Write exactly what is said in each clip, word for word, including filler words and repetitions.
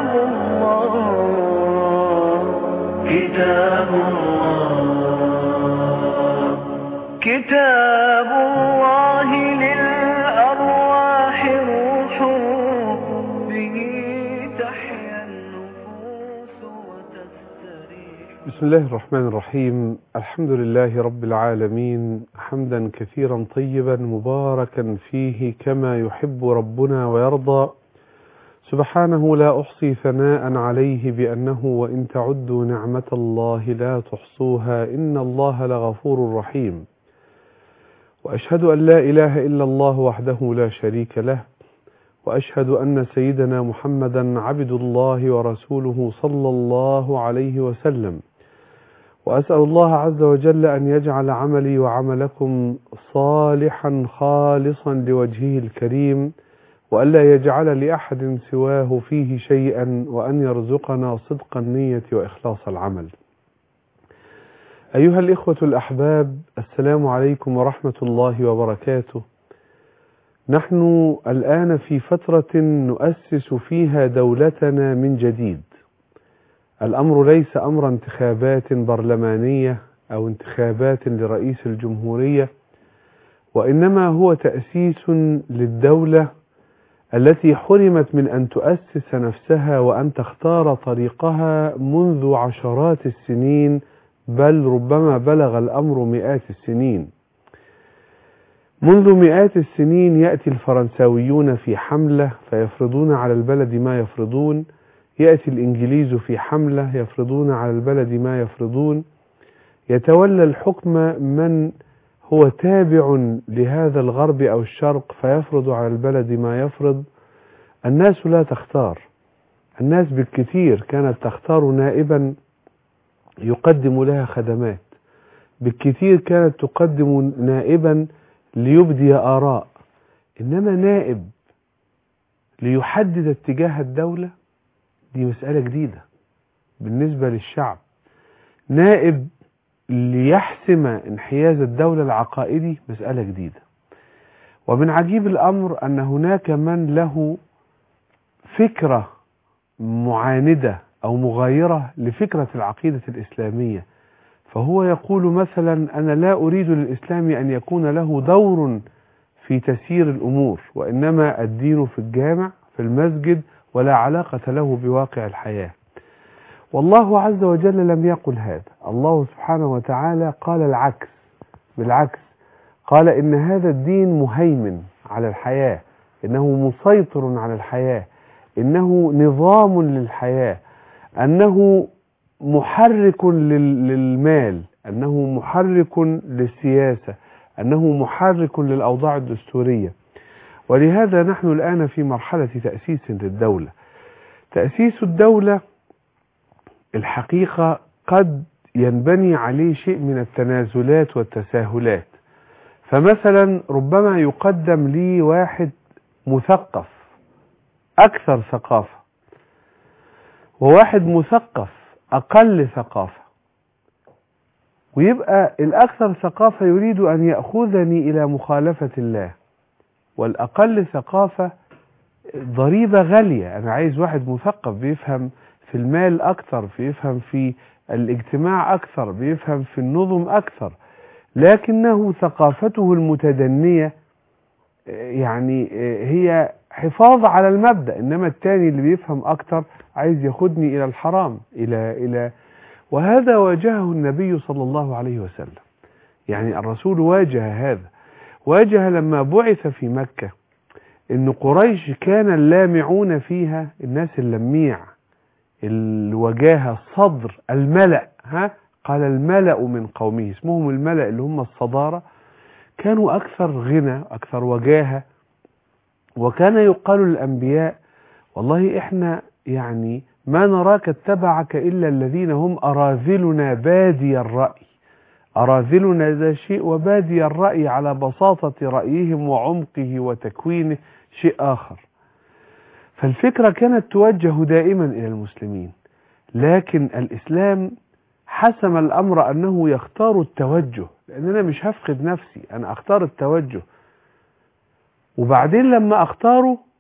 الله كتاب الله كتاب الله للأرواح روح به تحيا النفوس وتستريح. بسم الله الرحمن الرحيم. الحمد لله رب العالمين، حمدا كثيرا طيبا مباركا فيه كما يحب ربنا ويرضى، سبحانه لا أحصي ثناء عليه بأنه وإن تعدوا نعمة الله لا تحصوها إن الله لغفور رحيم. وأشهد أن لا إله إلا الله وحده لا شريك له، وأشهد أن سيدنا محمدا عبد الله ورسوله صلى الله عليه وسلم. وأسأل الله عز وجل أن يجعل عملي وعملكم صالحا خالصا لوجهه الكريم، وألا يجعل لأحد سواه فيه شيئا، وأن يرزقنا صدق النية وإخلاص العمل. أيها الإخوة الأحباب، السلام عليكم ورحمة الله وبركاته. نحن الآن في فترة نؤسس فيها دولتنا من جديد. الأمر ليس أمر انتخابات برلمانية أو انتخابات لرئيس الجمهورية، وإنما هو تأسيس للدولة التي حرمت من أن تؤسس نفسها وأن تختار طريقها منذ عشرات السنين، بل ربما بلغ الأمر مئات السنين. منذ مئات السنين يأتي الفرنساويون في حملة فيفرضون على البلد ما يفرضون، يأتي الإنجليز في حملة يفرضون على البلد ما يفرضون، يتولى الحكم من هو تابع لهذا الغرب أو الشرق فيفرض على البلد ما يفرض. الناس لا تختار، الناس بالكثير كانت تختار نائبا يقدم لها خدمات، بالكثير كانت تقدم نائبا ليبدي آراء، إنما نائب ليحدد اتجاه الدولة دي مسألة جديدة بالنسبة للشعب. نائب ليحسم انحياز الدولة العقائدي مسألة جديدة. ومن عجيب الأمر أن هناك من له فكرة معاندة أو مغايرة لفكرة العقيدة الإسلامية، فهو يقول مثلا أنا لا أريد للإسلام أن يكون له دور في تسيير الأمور، وإنما الدين في الجامع في المسجد ولا علاقة له بواقع الحياة. والله عز وجل لم يقل هذا، الله سبحانه وتعالى قال العكس، بالعكس قال إن هذا الدين مهيمن على الحياة، إنه مسيطر على الحياة، إنه نظام للحياة، أنه محرك للمال، أنه محرك للسياسة، أنه محرك للأوضاع الدستورية. ولهذا نحن الآن في مرحلة تأسيس للدولة. تأسيس الدولة الحقيقة قد ينبني عليه شيء من التنازلات والتساهلات. فمثلا ربما يقدم لي واحد مثقف أكثر ثقافة، وواحد مثقف أقل ثقافة، ويبقى الأكثر ثقافة يريد أن يأخذني إلى مخالفة الله، والأقل ثقافة ضريبة غالية. أنا عايز واحد مثقف بيفهم في المال أكثر، بيفهم في الاجتماع أكثر، بيفهم في النظم أكثر، لكنه ثقافته المتدنية يعني هي حفاظ على المبدأ، إنما التاني اللي بيفهم أكثر عايز ياخدني إلى الحرام إلى إلى وهذا واجهه النبي صلى الله عليه وسلم. يعني الرسول واجه هذا، واجه لما بعث في مكة إن قريش كان اللامعون فيها الناس اللميع الوجاهة الصدر الملأ، ها قال الملأ من قومه، اسمهم الملأ اللي هم الصدارة، كانوا أكثر غنى أكثر وجاهة. وكان يقال للأنبياء والله إحنا يعني ما نراك اتبعك إلا الذين هم أراذلنا بادي الرأي. أراذلنا ذا شيء، وبادي الرأي على بساطة رأيهم وعمقه وتكوينه شيء آخر. فالفكرة كانت توجه دائما إلى المسلمين، لكن الإسلام حسم الأمر أنه يختار التوجه، لأن أنا مش هفقد نفسي، أنا أختار التوجه، وبعدين لما أختاره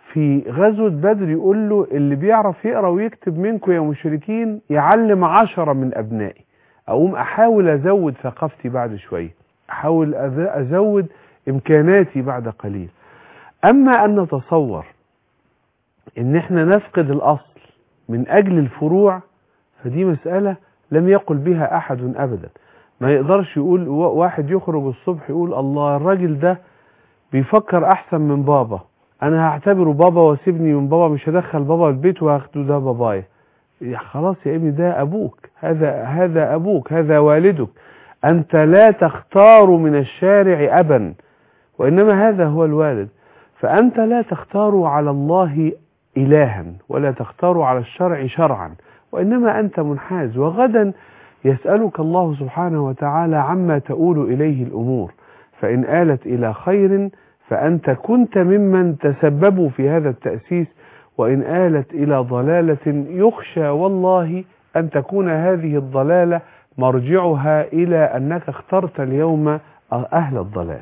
في غزوة بدر يقول له اللي بيعرف يقرأ ويكتب منكم يا مشركين يعلم عشرة من أبنائي. أقوم أحاول أزود ثقافتي بعد شوية، أحاول أزود إمكاناتي بعد قليل. أما أن نتصور إن إحنا نفقد الأصل من أجل الفروع، فدي مسألة لم يقل بها أحد أبدا. ما يقدرش يقول واحد يخرج الصبح يقول الله الراجل ده بيفكر أحسن من بابا، أنا هعتبره بابا واسيبني من بابا، مش هدخل بابا البيت وهاخده ده بابايا. خلاص يا ابني ده أبوك، هذا هذا أبوك، هذا والدك، أنت لا تختار من الشارع أبا، وإنما هذا هو الوالد. فأنت لا تختار على الله إلها ولا تختار على الشرع شرعا، وإنما أنت منحاز، وغدا يسألك الله سبحانه وتعالى عما تؤول إليه الأمور، فإن آلت إلى خير فأنت كنت ممن تسببوا في هذا التأسيس، وإن آلت إلى ضلالة يخشى والله أن تكون هذه الضلالة مرجعها إلى أنك اخترت اليوم أهل الضلال.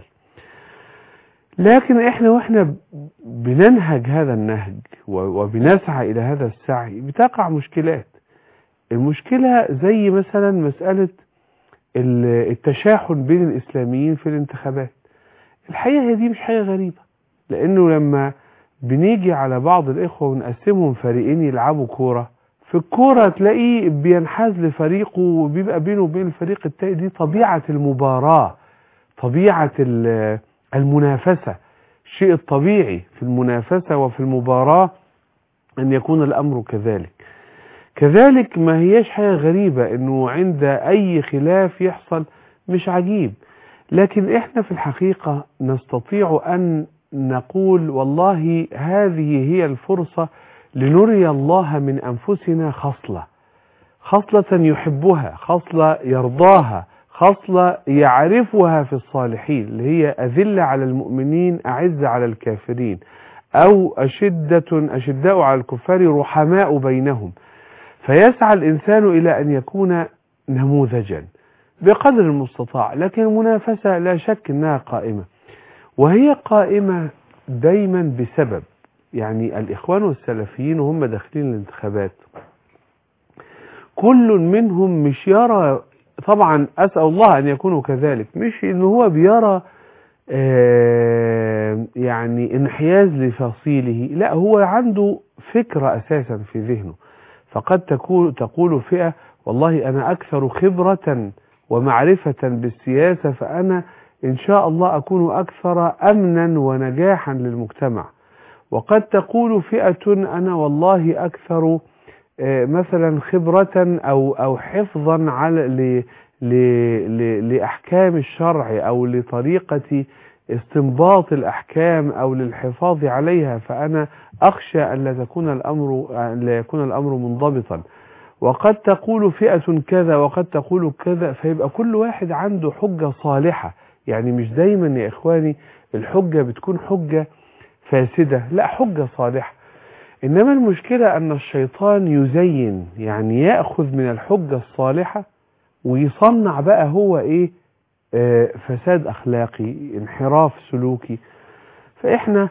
لكن إحنا وإحنا بننهج هذا النهج وبنسعى إلى هذا السعي بتقع مشكلات. المشكلة زي مثلا مسألة التشاحن بين الإسلاميين في الانتخابات. الحقيقة دي مش حاجة غريبة، لأنه لما بنيجي على بعض الإخوة ونقسمهم فريقين يلعبوا كورة، في الكورة تلاقيه بينحاز لفريقه وبيبقى بينه وبين الفريق التاني. دي طبيعة المباراة، طبيعة المنافسة، الشيء الطبيعي في المنافسة وفي المباراة أن يكون الأمر كذلك. كذلك ما هيش حاجة غريبة أنه عند أي خلاف يحصل، مش عجيب. لكن إحنا في الحقيقة نستطيع أن نقول والله هذه هي الفرصة لنري الله من أنفسنا خصلة، خصلة يحبها، خصلة يرضاها، خصلة يعرفها في الصالحين، اللي هي أذلة على المؤمنين أعزة على الكافرين، أو أشدة أشداء على الكفار رحماء بينهم. فيسعى الإنسان إلى أن يكون نموذجا بقدر المستطاع. لكن المنافسة لا شك أنها قائمة، وهي قائمة دايما بسبب، يعني الإخوان والسلفيين وهم داخلين الانتخابات كل منهم مش يرى، طبعا أسأل الله أن يكونوا كذلك، مش إنه هو بيرى آه يعني انحياز لفصيله، لا، هو عنده فكرة أساسا في ذهنه. فقد تقول, تقول فئة والله أنا أكثر خبرة ومعرفة بالسياسة، فأنا إن شاء الله أكون أكثر أمنا ونجاحا للمجتمع. وقد تقول فئة أنا والله أكثر مثلا خبرة أو أو حفظا على ل ل ل لأحكام الشرع أو لطريقة استنباط الأحكام أو للحفاظ عليها، فأنا أخشى أن لا تكون الأمر لا يكون الأمر منضبطا. وقد تقول فئة كذا وقد تقول كذا، فيبقى كل واحد عنده حجة صالحة. يعني مش دايما يا إخواني الحجة بتكون حجة فاسدة، لا، حجة صالحة. إنما المشكلة أن الشيطان يزين، يعني يأخذ من الحجة الصالحة ويصنع بقى هو إيه آه فساد أخلاقي، انحراف سلوكي. فإحنا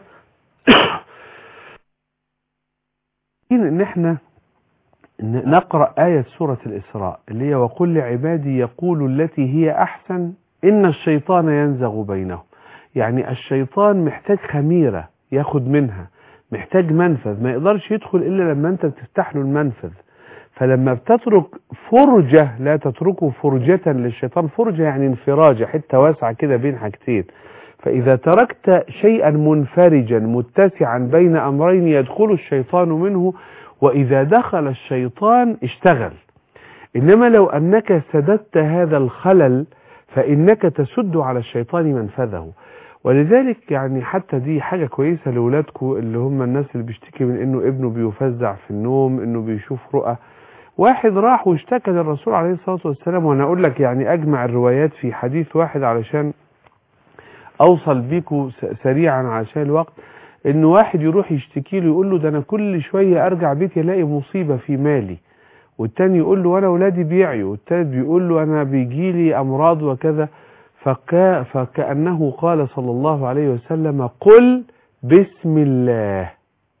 إن إحنا نقرأ آية سورة الإسراء اللي هي وقل لعبادي يقولوا التي هي أحسن إن الشيطان ينزغ بينهم. يعني الشيطان محتاج خميرة ياخد منها، محتاج منفذ، ما يقدرش يدخل إلا لما أنت بتفتح له المنفذ. فلما بتترك فرجة، لا تتركه فرجة للشيطان، فرجة يعني انفراجة، حتة واسعة كده بين حاجتين. فإذا تركت شيئا منفرجا متسعا بين أمرين يدخل الشيطان منه، وإذا دخل الشيطان اشتغل. إنما لو أنك سددت هذا الخلل فإنك تسد على الشيطان منفذه. ولذلك يعني حتى دي حاجة كويسة لأولادكم اللي هم الناس اللي بيشتكي من إنه ابنه بيفزع في النوم، إنه بيشوف رؤى. واحد راح واشتكى للرسول عليه الصلاة والسلام، وأنا أقول لك يعني أجمع الروايات في حديث واحد علشان أوصل بيكم سريعا عشان الوقت. إنه واحد يروح يشتكي له يقول له ده أنا كل شوية أرجع بيتي ألاقي مصيبة في مالي، والتاني يقول له أنا أولادي بيعيوا، والتالت بيقول له أنا بيجيلي أمراض وكذا. فكا فكأنه قال صلى الله عليه وسلم قل بسم الله.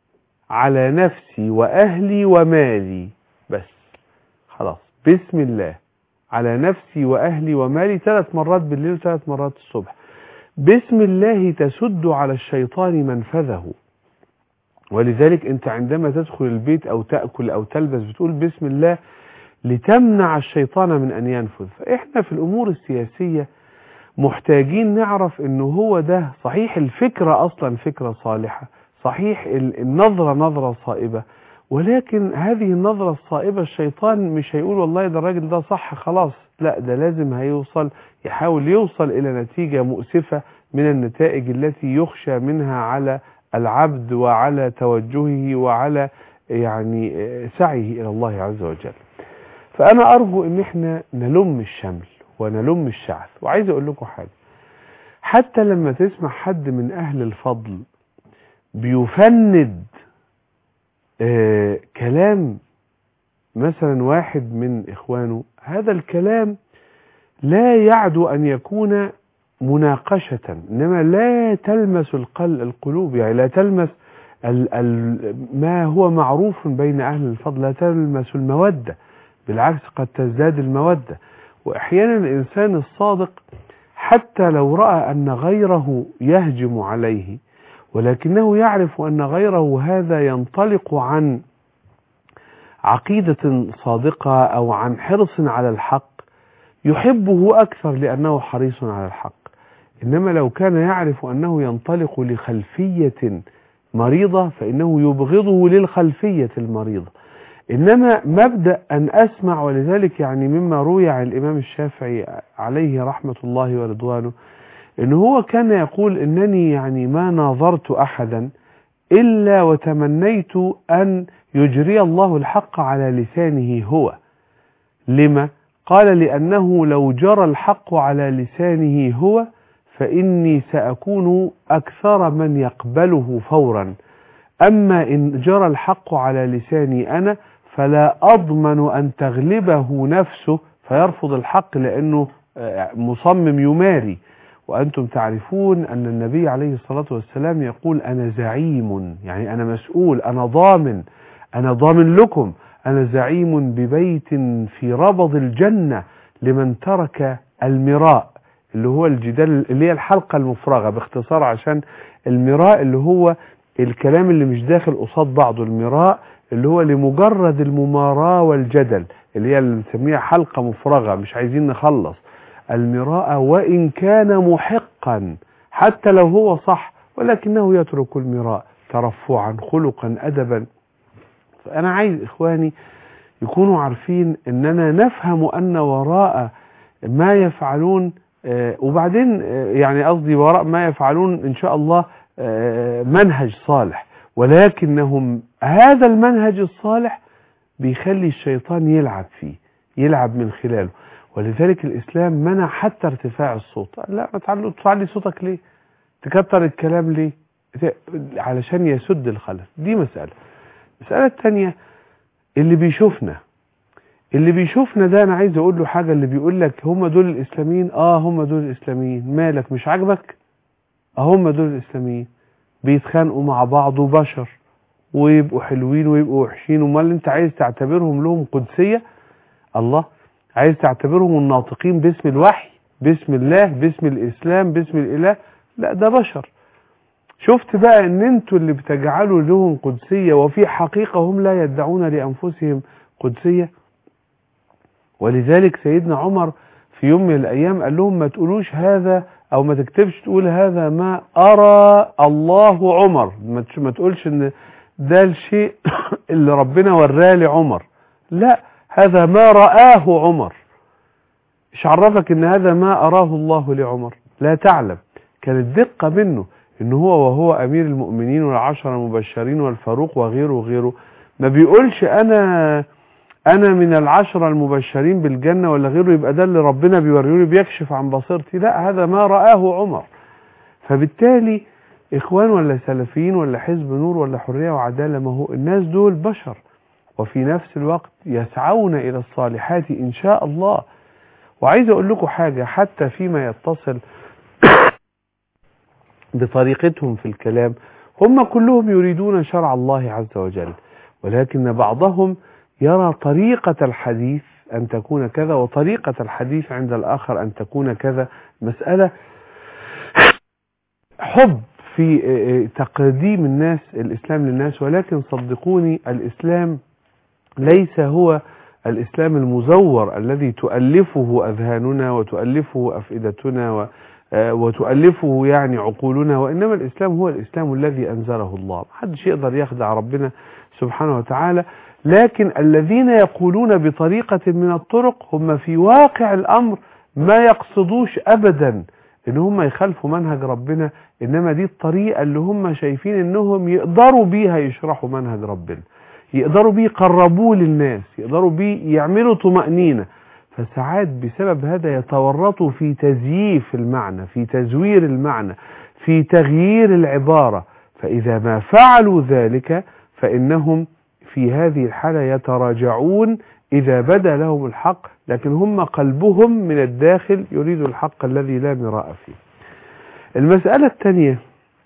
على نفسي وأهلي ومالي. بس خلاص، بسم الله على نفسي وأهلي ومالي ثلاث مرات بالليل وثلاث مرات الصبح. بسم الله تسد على الشيطان منفذه. ولذلك أنت عندما تدخل البيت أو تأكل أو تلبس بتقول بسم الله لتمنع الشيطان من أن ينفذ. فإحنا في الأمور السياسية محتاجين نعرف أنه هو ده صحيح، الفكرة أصلا فكرة صالحة، صحيح النظرة نظرة صائبة، ولكن هذه النظرة الصائبة الشيطان مش هيقول والله ده الراجل ده صح خلاص، لا، ده لازم هيوصل يحاول يوصل إلى نتيجة مؤسفة من النتائج التي يخشى منها على العبد وعلى توجهه وعلى يعني سعيه إلى الله عز وجل. فأنا أرجو أن احنا نلم الشمل ونلم الشعث. وعايز أقول لكم حاجة، حتى لما تسمع حد من أهل الفضل بيفند آه كلام مثلا واحد من إخوانه، هذا الكلام لا يعدو أن يكون مناقشة، إنما لا تلمس القلوب، يعني لا تلمس ال ال ما هو معروف بين أهل الفضل، لا تلمس المودة، بالعكس قد تزداد المودة. وأحيانا الإنسان الصادق حتى لو رأى أن غيره يهجم عليه ولكنه يعرف أن غيره هذا ينطلق عن عقيدة صادقة أو عن حرص على الحق، يحبه أكثر لأنه حريص على الحق. إنما لو كان يعرف أنه ينطلق لخلفية مريضة فإنه يبغضه للخلفية المريضة. إنما مبدأ أن أسمع، ولذلك يعني مما روي عن الإمام الشافعي عليه رحمة الله ورضوانه إنه هو كان يقول إنني يعني ما ناظرت أحدا إلا وتمنيت أن يجري الله الحق على لسانه هو. لما؟ قال لأنه لو جرى الحق على لسانه هو فإني سأكون أكثر من يقبله فورا، أما إن جرى الحق على لساني أنا فلا أضمن أن تغلبه نفسه فيرفض الحق لأنه مصمم يماري. وأنتم تعرفون أن النبي عليه الصلاة والسلام يقول أنا زعيم، يعني أنا مسؤول، أنا ضامن، أنا ضامن لكم، أنا زعيم ببيت في ربض الجنة لمن ترك المراء، اللي هو الجدال، اللي هي الحلقة المفرغة باختصار، عشان المراء اللي هو الكلام اللي مش داخل قصاد بعضه، المراء اللي هو لمجرد المماراة والجدل، اللي هي اللي بنسميها حلقة مفرغة، مش عايزين نخلص. المراء وإن كان محقا حتى لو هو صح ولكنه يترك المراء ترفعا خلقا أدبا. فأنا عايز إخواني يكونوا عارفين أننا نفهم أن وراء ما يفعلون آه وبعدين آه يعني قصدي وراء ما يفعلون إن شاء الله آه منهج صالح، ولكنهم هذا المنهج الصالح بيخلي الشيطان يلعب فيه، يلعب من خلاله. ولذلك الإسلام منع حتى ارتفاع الصوت. لا، ما تعلي صوتك ليه؟ تكتر الكلام ليه؟ علشان يسد الخلل. دي مسألة. المسألة الثانية، اللي بيشوفنا اللي بيشوفنا ده أنا عايز أقول له حاجة. اللي بيقول لك هم دول الإسلاميين، آه هم دول الإسلاميين، مالك مش عاجبك؟ آه هم دول الإسلاميين، بيتخانقوا مع بعض وبشر ويبقوا حلوين ويبقوا وحشين، ومال أنت عايز تعتبرهم لهم قدسية؟ الله، عايز تعتبرهم الناطقين باسم الوحي، باسم الله، باسم الإسلام، باسم الإله؟ لا، ده بشر. شفت بقى ان انتوا اللي بتجعلوا لهم قدسية وفي حقيقة هم لا يدعون لأنفسهم قدسية. ولذلك سيدنا عمر في يوم من الأيام قال لهم ما تقولوش هذا أو ما تكتبش تقول هذا ما أرى الله عمر، ما تقولش ان ده الشيء اللي ربنا وراه لعمر، لا، هذا ما رآه عمر. ايش عرفك ان هذا ما أراه الله لعمر؟ لا تعلم. كانت دقة منه ان هو وهو امير المؤمنين والعشرة المبشرين والفاروق وغيره وغيره ما بيقولش انا انا من العشرة المبشرين بالجنة ولا غيره يبقى ده اللي ربنا بيوريني بيكشف عن بصيرتي، لا، هذا ما رآه عمر. فبالتالي اخوان ولا سلفيين ولا حزب نور ولا حرية وعدالة، ما هو الناس دول بشر وفي نفس الوقت يسعون الى الصالحات ان شاء الله. وعايز اقول لكم حاجة، حتى فيما يتصل بطريقتهم في الكلام هم كلهم يريدون شرع الله عز وجل، ولكن بعضهم يرى طريقة الحديث أن تكون كذا، وطريقة الحديث عند الآخر أن تكون كذا. مسألة حب في تقديم الناس الإسلام للناس، ولكن صدقوني الإسلام ليس هو الإسلام المزور الذي تؤلفه أذهاننا وتؤلفه أفئدتنا وتؤلفه يعني عقولنا، وإنما الإسلام هو الإسلام الذي أنزله الله. محدش يقدر يخدع ربنا سبحانه وتعالى. لكن الذين يقولون بطريقة من الطرق هم في واقع الأمر ما يقصدوش أبدا إن هم يخالفوا منهج ربنا، إنما دي الطريقة اللي هم شايفين إنهم يقدروا بيها يشرحوا منهج ربنا، يقدروا بيه يقربوه للناس، يقدروا بيه يعملوا طمأنينة. فساعات بسبب هذا يتورطوا في تزييف المعنى، في تزوير المعنى، في تغيير العبارة. فإذا ما فعلوا ذلك فإنهم في هذه الحالة يتراجعون إذا بدا لهم الحق، لكن هم قلبهم من الداخل يريد الحق الذي لا مراء فيه. المسألة الثانية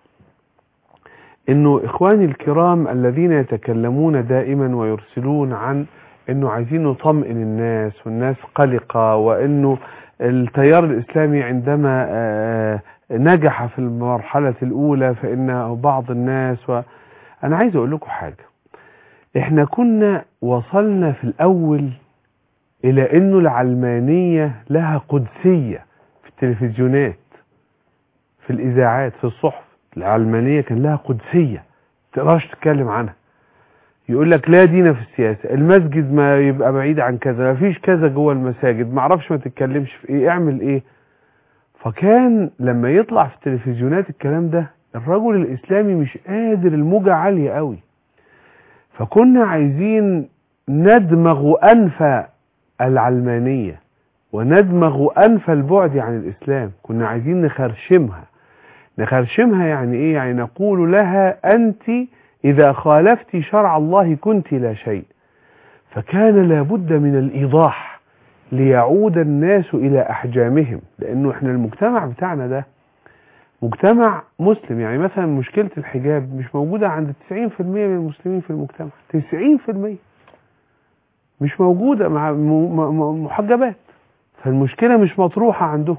إنه إخواني الكرام الذين يتكلمون دائما ويرسلون عن إنه عايزين نطمئن الناس والناس قلقة، وإنه التيار الإسلامي عندما نجح في المرحلة الأولى فإن بعض الناس و... أنا عايز أقول لكم حاجة. إحنا كنا وصلنا في الأول إلى إنه العلمانية لها قدسية في التلفزيونات، في الإذاعات، في الصحف. العلمانية كان لها قدسية تقدرش تتكلم عنها. يقول لك لا دين في السياسة، المسجد ما يبقى بعيد عن كذا، ما فيش كذا جوه المساجد، ما اعرفش ما تتكلمش في ايه، اعمل ايه. فكان لما يطلع في التلفزيونات الكلام ده الرجل الإسلامي مش قادر، الموجة عالية قوي. فكنا عايزين ندمغ أنف العلمانية وندمغ أنف البعد عن الإسلام، كنا عايزين نخرشمها. نخرشمها يعني إيه؟ يعني نقول لها أنت إذا خالفت شرع الله كنت لا شيء. فكان لابد من الإيضاح ليعود الناس إلى أحجامهم، لأنه إحنا المجتمع بتاعنا ده مجتمع مسلم. يعني مثلا مشكلة الحجاب مش موجودة عند تسعين في المية من المسلمين في المجتمع، تسعين في المية مش موجودة مع محجبات، فالمشكلة مش مطروحة عندهم.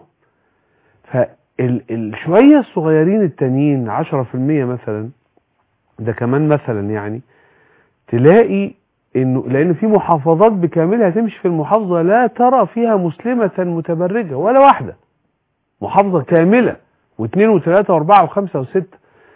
فالشوية الصغيرين التانيين عشرة في المية مثلا، ده كمان مثلا، يعني تلاقي انه لان في محافظات بكاملها تمشي في المحافظة لا ترى فيها مسلمة متبرجة ولا واحدة، محافظة كاملة، واثنين وثلاثة واربعة وخمسة وستة.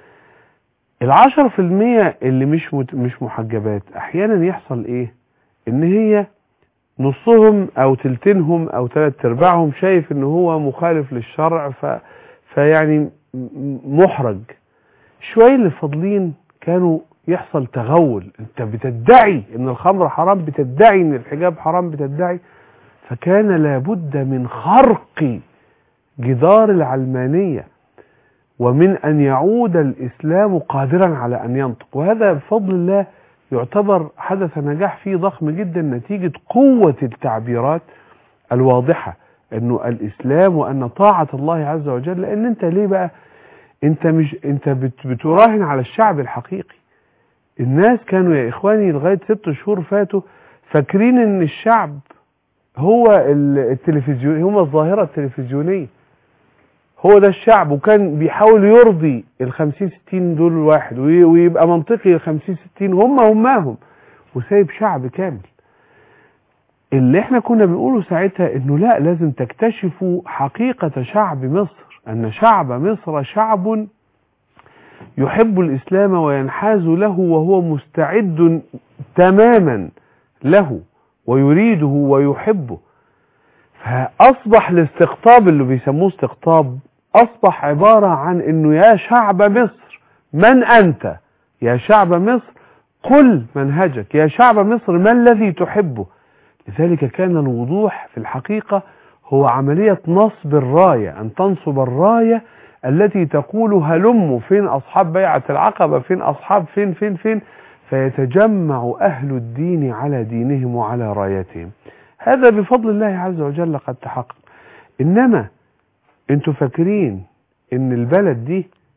العشر في المية اللي مش مش محجبات احيانا يحصل ايه؟ ان هي نصهم او تلتينهم او ثلاث ارباعهم شايف ان هو مخالف للشرع، ف فيعني محرج. شوية اللي فاضلين كانوا يحصل تغول، انت بتدعي ان الخمر حرام، بتدعي ان الحجاب حرام، بتدعي. فكان لابد من خرق جدار العلمانية ومن ان يعود الاسلام قادرا على ان ينطق. وهذا بفضل الله يعتبر حدث نجاح فيه ضخم جدا نتيجة قوة التعبيرات الواضحة انه الاسلام وان طاعة الله عز وجل. لان انت ليه بقى انت مش انت بت بتراهن على الشعب الحقيقي. الناس كانوا يا اخواني لغاية ست شهور فاتوا فاكرين ان الشعب هو التلفزيون، هم الظاهرة التلفزيونية، هو ده الشعب. وكان بيحاول يرضي الخمسين ستين دول الواحد ويبقى منطقي الخمسين ستين هم هماهم، وسايب شعب كامل. اللي احنا كنا بنقوله ساعتها انه لا، لازم تكتشفوا حقيقة شعب مصر، ان شعب مصر شعب يحب الاسلام وينحاز له وهو مستعد تماما له ويريده ويحبه. فاصبح الاستقطاب اللي بيسموه استقطاب اصبح عبارة عن انه يا شعب مصر من انت؟ يا شعب مصر قل منهجك، يا شعب مصر ما الذي تحبه؟ لذلك كان الوضوح في الحقيقة هو عملية نصب الراية، أن تنصب الراية التي تقول هلموا فين أصحاب بيعة العقبة، فين أصحاب فين فين فين فيتجمع أهل الدين على دينهم وعلى رايتهم. هذا بفضل الله عز وجل قد تحقق. إنما أنتوا فاكرين إن البلد دي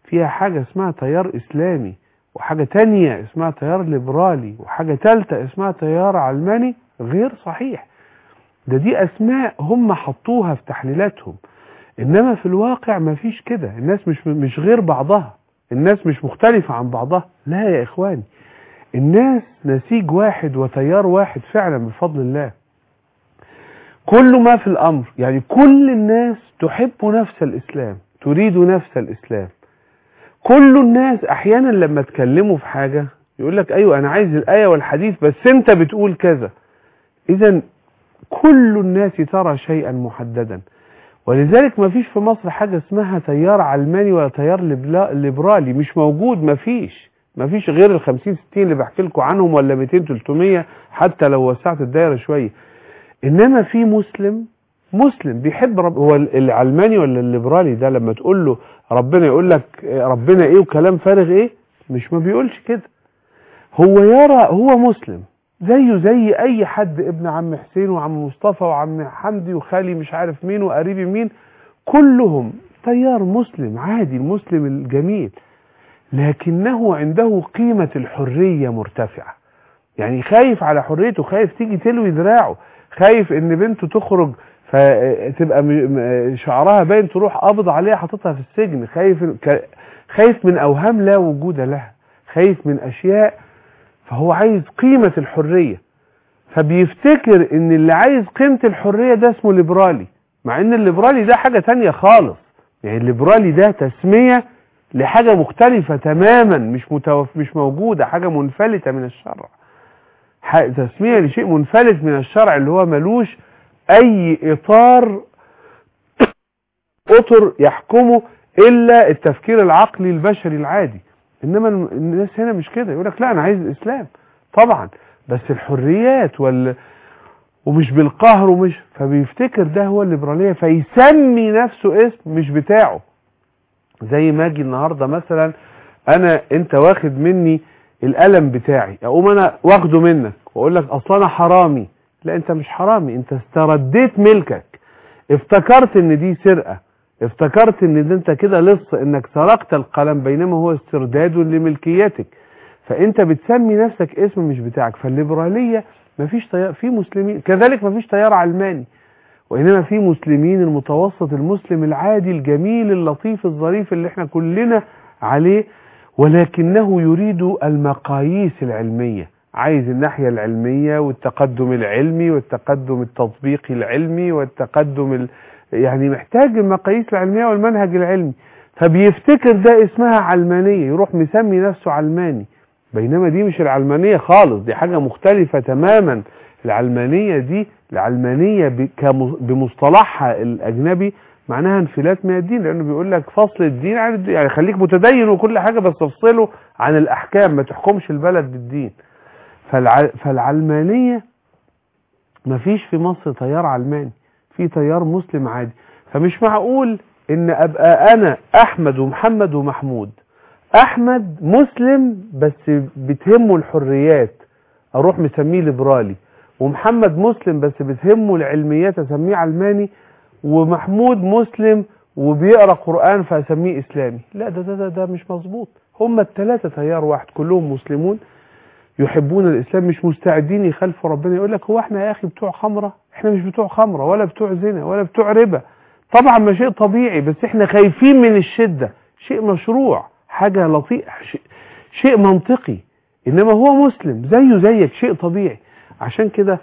فيها حاجة اسمها تيار إسلامي، وحاجة تانية اسمها تيار ليبرالي، وحاجة تالتة اسمها تيار علماني، غير صحيح. ده دي أسماء هم حطوها في تحليلاتهم، إنما في الواقع مفيش كده. الناس مش مش غير بعضها، الناس مش مختلفة عن بعضها، لا يا إخواني، الناس نسيج واحد وتيار واحد فعلا بفضل الله. كل ما في الأمر يعني كل الناس تحب نفس الإسلام، تريد نفس الإسلام. كل الناس أحيانا لما تكلموا في حاجة يقول لك أيوة أنا عايز الآية والحديث بس أنت بتقول كذا. إذن كل الناس ترى شيئا محددا، ولذلك ما فيش في مصر حاجة اسمها تيار علماني ولا تيار ليبرالي، مش موجود. ما فيش ما فيش غير الخمسين ستين اللي بحكي لكم عنهم، ولا مئتين تلتمية حتى لو وسعت الدائرة شوية. إنما في مسلم مسلم بيحب رب. هو العلماني ولا الليبرالي ده لما تقول له ربنا يقول لك ربنا ايه وكلام فارغ ايه، مش ما بيقولش كده. هو يرى هو مسلم زيه زي اي حد، ابن عم حسين وعم مصطفى وعم حمدي وخالي مش عارف مين وقريبي مين، كلهم تيار مسلم عادي، المسلم الجميل، لكنه عنده قيمة الحرية مرتفعة. يعني خايف على حريته، خايف تيجي تلوي دراعه، خايف ان بنته تخرج فتبقى شعرها باين تروح قابض عليها حاططها في السجن، خايف خايف من اوهام لا وجود لها، خايف من اشياء، فهو عايز قيمة الحرية، فبيفتكر ان اللي عايز قيمة الحرية ده اسمه ليبرالي، مع ان الليبرالي ده حاجة تانية خالص. يعني الليبرالي ده تسمية لحاجة مختلفة تماما، مش متوف مش موجودة، حاجة منفلتة من الشرع، تسمية لشيء منفلت من الشرع اللي هو ملوش اي اطار اطر يحكمه الا التفكير العقلي البشري العادي. انما الناس هنا مش كده، يقولك لا انا عايز الاسلام طبعا بس الحريات وال ومش بالقهر ومش، فبيفتكر ده هو الليبرالية، فيسمي نفسه اسم مش بتاعه. زي ما اجي النهارده مثلا انا انت واخد مني القلم بتاعي، اقوم انا واخده منك واقول لك اصلا انا حرامي. لا انت مش حرامي، انت استرديت ملكك، افتكرت ان دي سرقة، افتكرت ان انت كده لص انك سرقت القلم، بينما هو استرداد لملكيتك، فانت بتسمي نفسك اسم مش بتاعك. فالليبرالية مفيش تيار، في مسلمين كذلك مفيش تيار علماني، وإنما في مسلمين المتوسط المسلم العادي الجميل اللطيف الظريف اللي احنا كلنا عليه، ولكنه يريد المقاييس العلمية، عايز الناحية العلمية والتقدم العلمي والتقدم التطبيقي العلمي والتقدم ال... يعني محتاج المقاييس العلمية والمنهج العلمي، فبيفتكر ده اسمها علمانية، يروح مسمي نفسه علماني، بينما دي مش العلمانية خالص، دي حاجة مختلفة تماما. العلمانية دي العلمانية بمصطلحها الأجنبي معناها انفلات من الدين، لأنه بيقول لك فصل الدين عن الدين، يعني خليك متدين وكل حاجة بس تفصله عن الأحكام، ما تحكمش البلد بالدين. فالع... فالعلمانية مفيش في مصر تيار علماني، في تيار مسلم عادي. فمش معقول ان ابقى انا احمد ومحمد ومحمود، احمد مسلم بس بتهمه الحريات اروح مسميه ليبرالي، ومحمد مسلم بس بتهمه العلميات اسميه علماني، ومحمود مسلم وبيقرأ قرآن فاسميه اسلامي. لا ده ده ده, ده مش مظبوط. هم الثلاثة تيار واحد، كلهم مسلمون يحبون الاسلام، مش مستعدين يخالفوا ربنا. يقول لك هو احنا يا اخي بتوع خمرة؟ احنا مش بتوع خمرة ولا بتوع زنا ولا بتوع ربا، طبعا ما شيء طبيعي، بس احنا خايفين من الشدة، شيء مشروع، حاجة لطيفة، شيء, شيء منطقي، انما هو مسلم زيه زيك، شيء طبيعي. عشان كده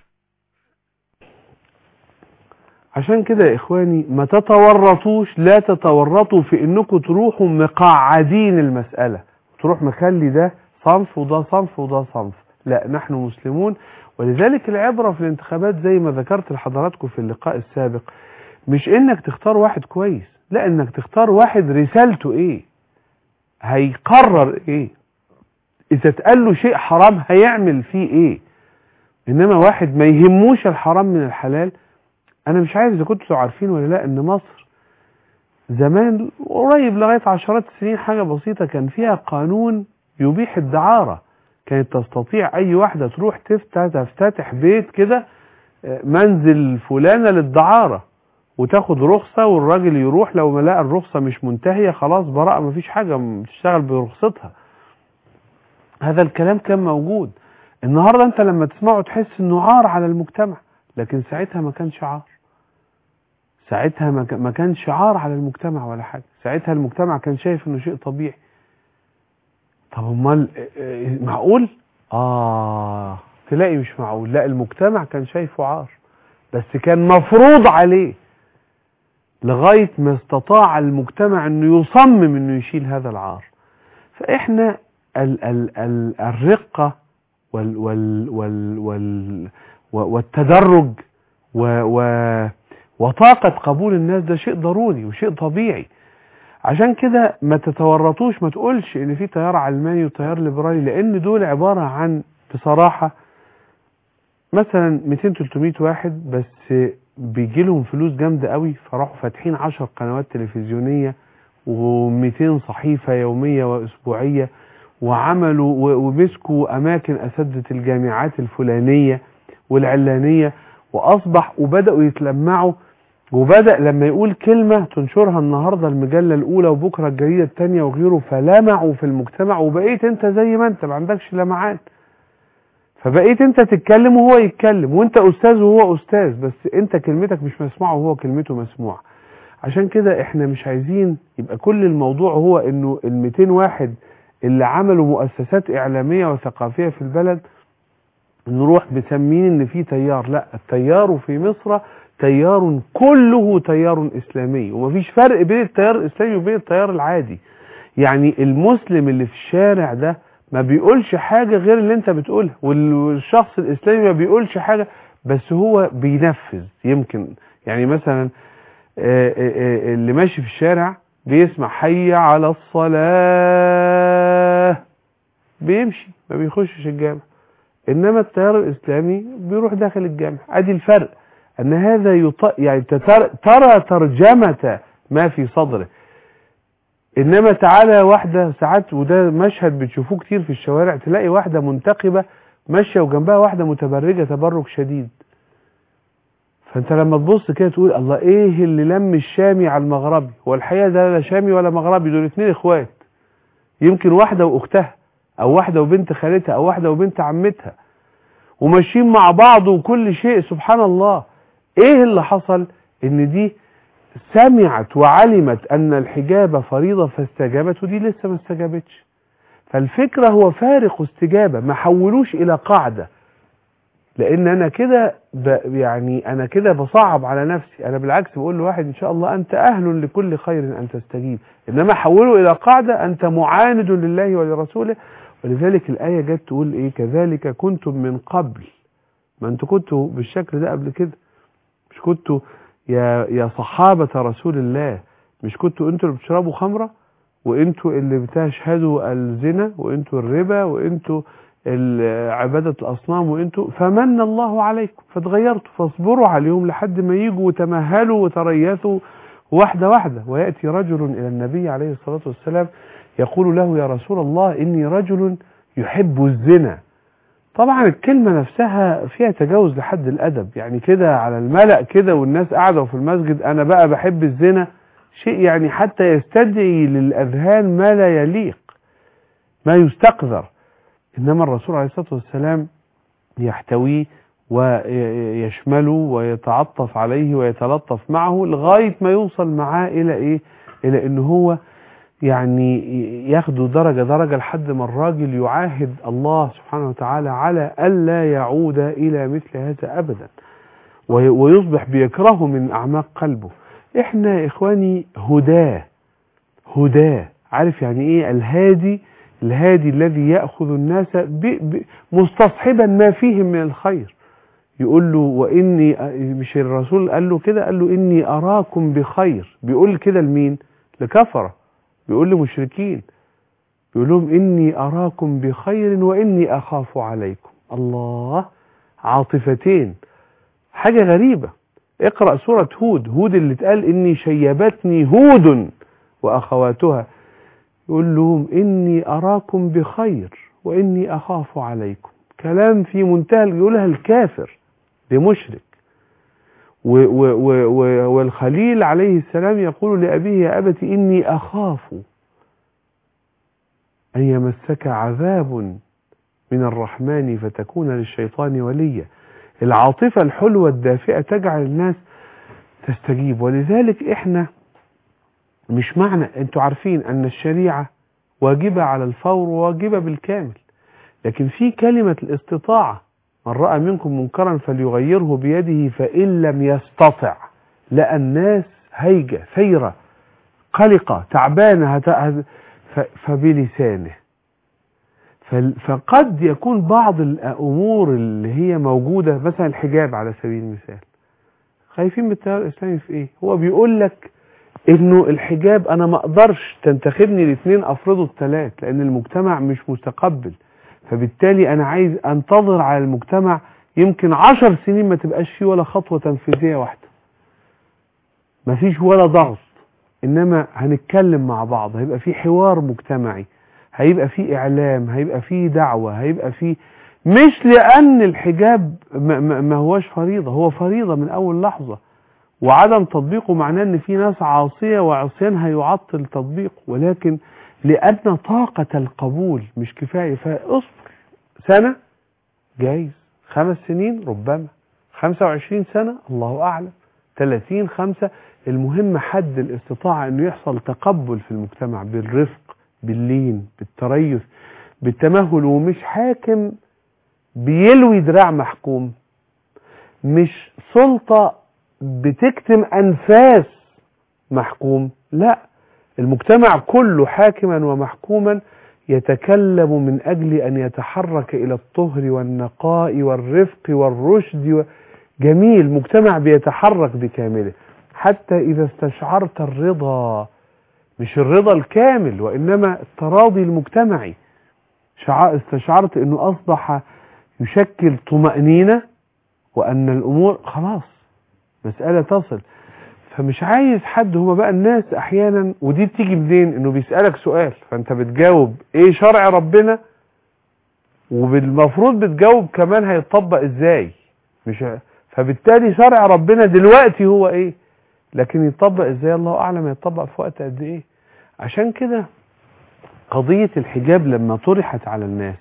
عشان كده يا اخواني ما تتورطوش، لا تتورطوا في انكم تروحوا مقعدين المسألة، تروح مخلي ده صنف وده صنف وده صنف. لا، نحن مسلمون. ولذلك العبرة في الانتخابات زي ما ذكرت لحضراتكم في اللقاء السابق، مش انك تختار واحد كويس، لا، انك تختار واحد رسالته ايه، هيقرر ايه، اذا اتقال له شيء حرام هيعمل فيه ايه. انما واحد ما يهموش الحرام من الحلال. انا مش عارف اذا كنتوا عارفين ولا لا ان مصر زمان قريب لغاية عشرات السنين حاجة بسيطة كان فيها قانون يبيح الدعارة، كانت تستطيع اي واحدة تروح تفتح تفتتح بيت كده منزل فلانة للدعارة، وتاخد رخصة والراجل يروح لو ما لقى الرخصة مش منتهية خلاص براءة مفيش حاجة تشتغل برخصتها. هذا الكلام كان موجود. النهاردة انت لما تسمعه تحس انه عار على المجتمع، لكن ساعتها ما كانش عار. ساعتها ما كانش عار على المجتمع ولا حاجة. ساعتها المجتمع كان شايف انه شيء طبيعي. طب امال معقول؟ اه تلاقي مش معقول. لا، المجتمع كان شايفه عار، بس كان مفروض عليه لغاية ما استطاع المجتمع انه يصمم انه يشيل هذا العار. فاحنا ال ال ال الرقة وال وال وال وال والتدرج و و وطاقة قبول الناس ده شيء ضروري وشيء طبيعي. عشان كده ما تتورطوش، ما تقولش ان في تيار علماني وتيار ليبرالي، لان دول عبارة عن بصراحة مثلا مئتين ثلاثمائة واحد بس بيجي لهم فلوس جامدة قوي، فراحوا فاتحين عشر قنوات تلفزيونية ومئتين صحيفة يومية واسبوعية، وعملوا ومسكوا اماكن اساتذة الجامعات الفلانية والعلانية، واصبح وبدأوا يتلمعوا، وبدأ لما يقول كلمة تنشرها النهاردة المجلة الاولى وبكرة الجريدة الثانية وغيره، فلمعوا في المجتمع، وبقيت انت زي ما انت ما عندكش لمعان، فبقيت انت تتكلم وهو يتكلم، وانت استاذ وهو استاذ، بس انت كلمتك مش مسموعة وهو كلمته مسموعة. عشان كده احنا مش عايزين يبقى كل الموضوع هو انه المئتين واحد اللي عملوا مؤسسات اعلامية وثقافية في البلد نروح بسمين ان في تيار. لا، التيار في مصر تيار كله تيار اسلامي، ومفيش فرق بين التيار الاسلامي وبين التيار العادي. يعني المسلم اللي في الشارع ده ما بيقولش حاجة غير اللي انت بتقولها، والشخص الاسلامي ما بيقولش حاجة بس هو بينفذ. يمكن يعني مثلا اللي ماشي في الشارع بيسمع حي على الصلاة بيمشي ما بيخشش الجامع، انما التيار الاسلامي بيروح داخل الجامع. ادي الفرق، ان هذا يط... يعني تتر... ترى ترجمة ما في صدره. انما تعالى واحدة ساعات، وده مشهد بتشوفوه كتير في الشوارع، تلاقي واحدة منتقبة ماشية وجنبها واحدة متبرجة تبرج شديد، فانت لما تبص كده تقول الله، ايه اللي لم الشامي على المغربي؟ والحقيقة ده لا شامي ولا مغربي، دول اتنين اخوات، يمكن واحدة واختها، او واحدة وبنت خالتها، او واحدة وبنت عمتها، وماشيين مع بعض وكل شيء. سبحان الله، ايه اللي حصل؟ ان دي سمعت وعلمت ان الحجاب فريضة فاستجابت، ودي لسه ما استجابتش. فالفكرة هو فارق استجابة، ما حولوش الى قاعدة، لان انا كده يعني انا كده بصعب على نفسي. انا بالعكس بقول لواحد ان شاء الله انت اهل لكل خير ان تستجيب، انما حوله الى قاعدة انت معاند لله ولرسوله. ولذلك الآية جت تقول ايه؟ كذلك كنتم من قبل. ما انتوا كنتوا بالشكل ده قبل كده، مش كنتوا يا يا صحابة رسول الله، مش كنتوا انتوا اللي بتشربوا خمرة، وانتوا اللي بتشهدوا الزنا، وانتوا الربا، وانتوا عبادة الأصنام، وانتوا فمن الله عليكم فتغيرتوا، فاصبروا عليهم لحد ما يجوا وتمهلوا وتريثوا واحدة واحدة. ويأتي رجل إلى النبي عليه الصلاة والسلام يقول له يا رسول الله إني رجل يحب الزنا. طبعا الكلمة نفسها فيها تجاوز لحد الأدب، يعني كده على الملأ كده والناس قاعدة في المسجد أنا بقى بحب الزنا، شيء يعني حتى يستدعي للأذهان ما لا يليق، ما يستقذر. إنما الرسول عليه الصلاة والسلام يحتويه ويشمله ويتعطف عليه ويتلطف معه لغاية ما يوصل معاه إلى إيه؟ إلى إنه هو يعني ياخدوا درجة درجة لحد ما الراجل يعاهد الله سبحانه وتعالى على ألا يعود إلى مثل هذا أبدا، ويصبح بيكرهه من أعماق قلبه. إحنا إخواني هداه هداه عارف يعني إيه الهادي؟ الهادي الذي يأخذ الناس مستصحبا ما فيهم من الخير. يقول له وإني، مش الرسول قال له كده؟ قال له إني أراكم بخير. بيقول كده لمين؟ لكفرة، بيقول لمشركين، بيقول لهم إني أراكم بخير وإني أخاف عليكم. الله، عاطفتين، حاجة غريبة. اقرأ سورة هود، هود اللي اتقال إني شيبتني هود وأخواتها، يقول لهم إني أراكم بخير وإني أخاف عليكم. كلام في منتهى، يقولها الكافر لمشرك. والخليل عليه السلام يقول لأبيه يا أبت إني أخاف أن يمسك عذاب من الرحمن فتكون للشيطان وليا. العاطفة الحلوة الدافئة تجعل الناس تستجيب. ولذلك إحنا مش معنى، أنتوا عارفين أن الشريعة واجبة على الفور وواجبة بالكامل، لكن في كلمة الاستطاعة، من رأى منكم منكرا فليغيره بيده فإن لم يستطع، لقى الناس هيجة ثيرة قلقة تعبانة فبلسانه. فقد يكون بعض الأمور اللي هي موجودة، مثلا الحجاب على سبيل المثال، خايفين من التيار الإسلامي في إيه؟ هو بيقول لك إنه الحجاب أنا ما أقدرش تنتخبني الاثنين أفرضه الثلاث، لأن المجتمع مش متقبل، فبالتالي أنا عايز أنتظر على المجتمع يمكن عشر سنين ما تبقاش فيه ولا خطوة تنفيذية واحدة، ما فيش ولا ضغط، إنما هنتكلم مع بعض، هيبقى فيه حوار مجتمعي، هيبقى فيه إعلام، هيبقى فيه دعوة، هيبقى فيه، مش لأن الحجاب ما, ما هوش فريضة، هو فريضة من أول لحظة، وعدم تطبيقه معناه ان في ناس عاصية وعصيانها يعطل تطبيقه، ولكن لأن طاقة القبول مش كفاية. فاصبر سنة جايز، خمس سنين ربما، خمسة وعشرين سنة الله أعلم، ثلاثين، خمسة، المهم حد الاستطاعة انه يحصل تقبل في المجتمع بالرفق باللين بالتريث بالتمهل، ومش حاكم بيلوي دراع محكوم، مش سلطة بتكتم أنفاس محكوم، لا، المجتمع كله حاكما ومحكوما يتكلم من أجل أن يتحرك إلى الطهر والنقاء والرفق والرشد. جميل، مجتمع بيتحرك بكامله، حتى إذا استشعرت الرضا، مش الرضا الكامل وإنما التراضي المجتمعي، استشعرت أنه أصبح يشكل طمأنينة وأن الأمور خلاص مسألة تصل. فمش عايز حد، هما بقى الناس أحيانا، ودي بتيجي منين؟ إنه بيسألك سؤال فأنت بتجاوب إيه شرع ربنا، وبالمفروض بتجاوب كمان هيتطبق إزاي، مش ه... فبالتالي شرع ربنا دلوقتي هو إيه، لكن يتطبق إزاي الله أعلم، يتطبق في وقت قد إيه. عشان كده قضية الحجاب لما طرحت على الناس،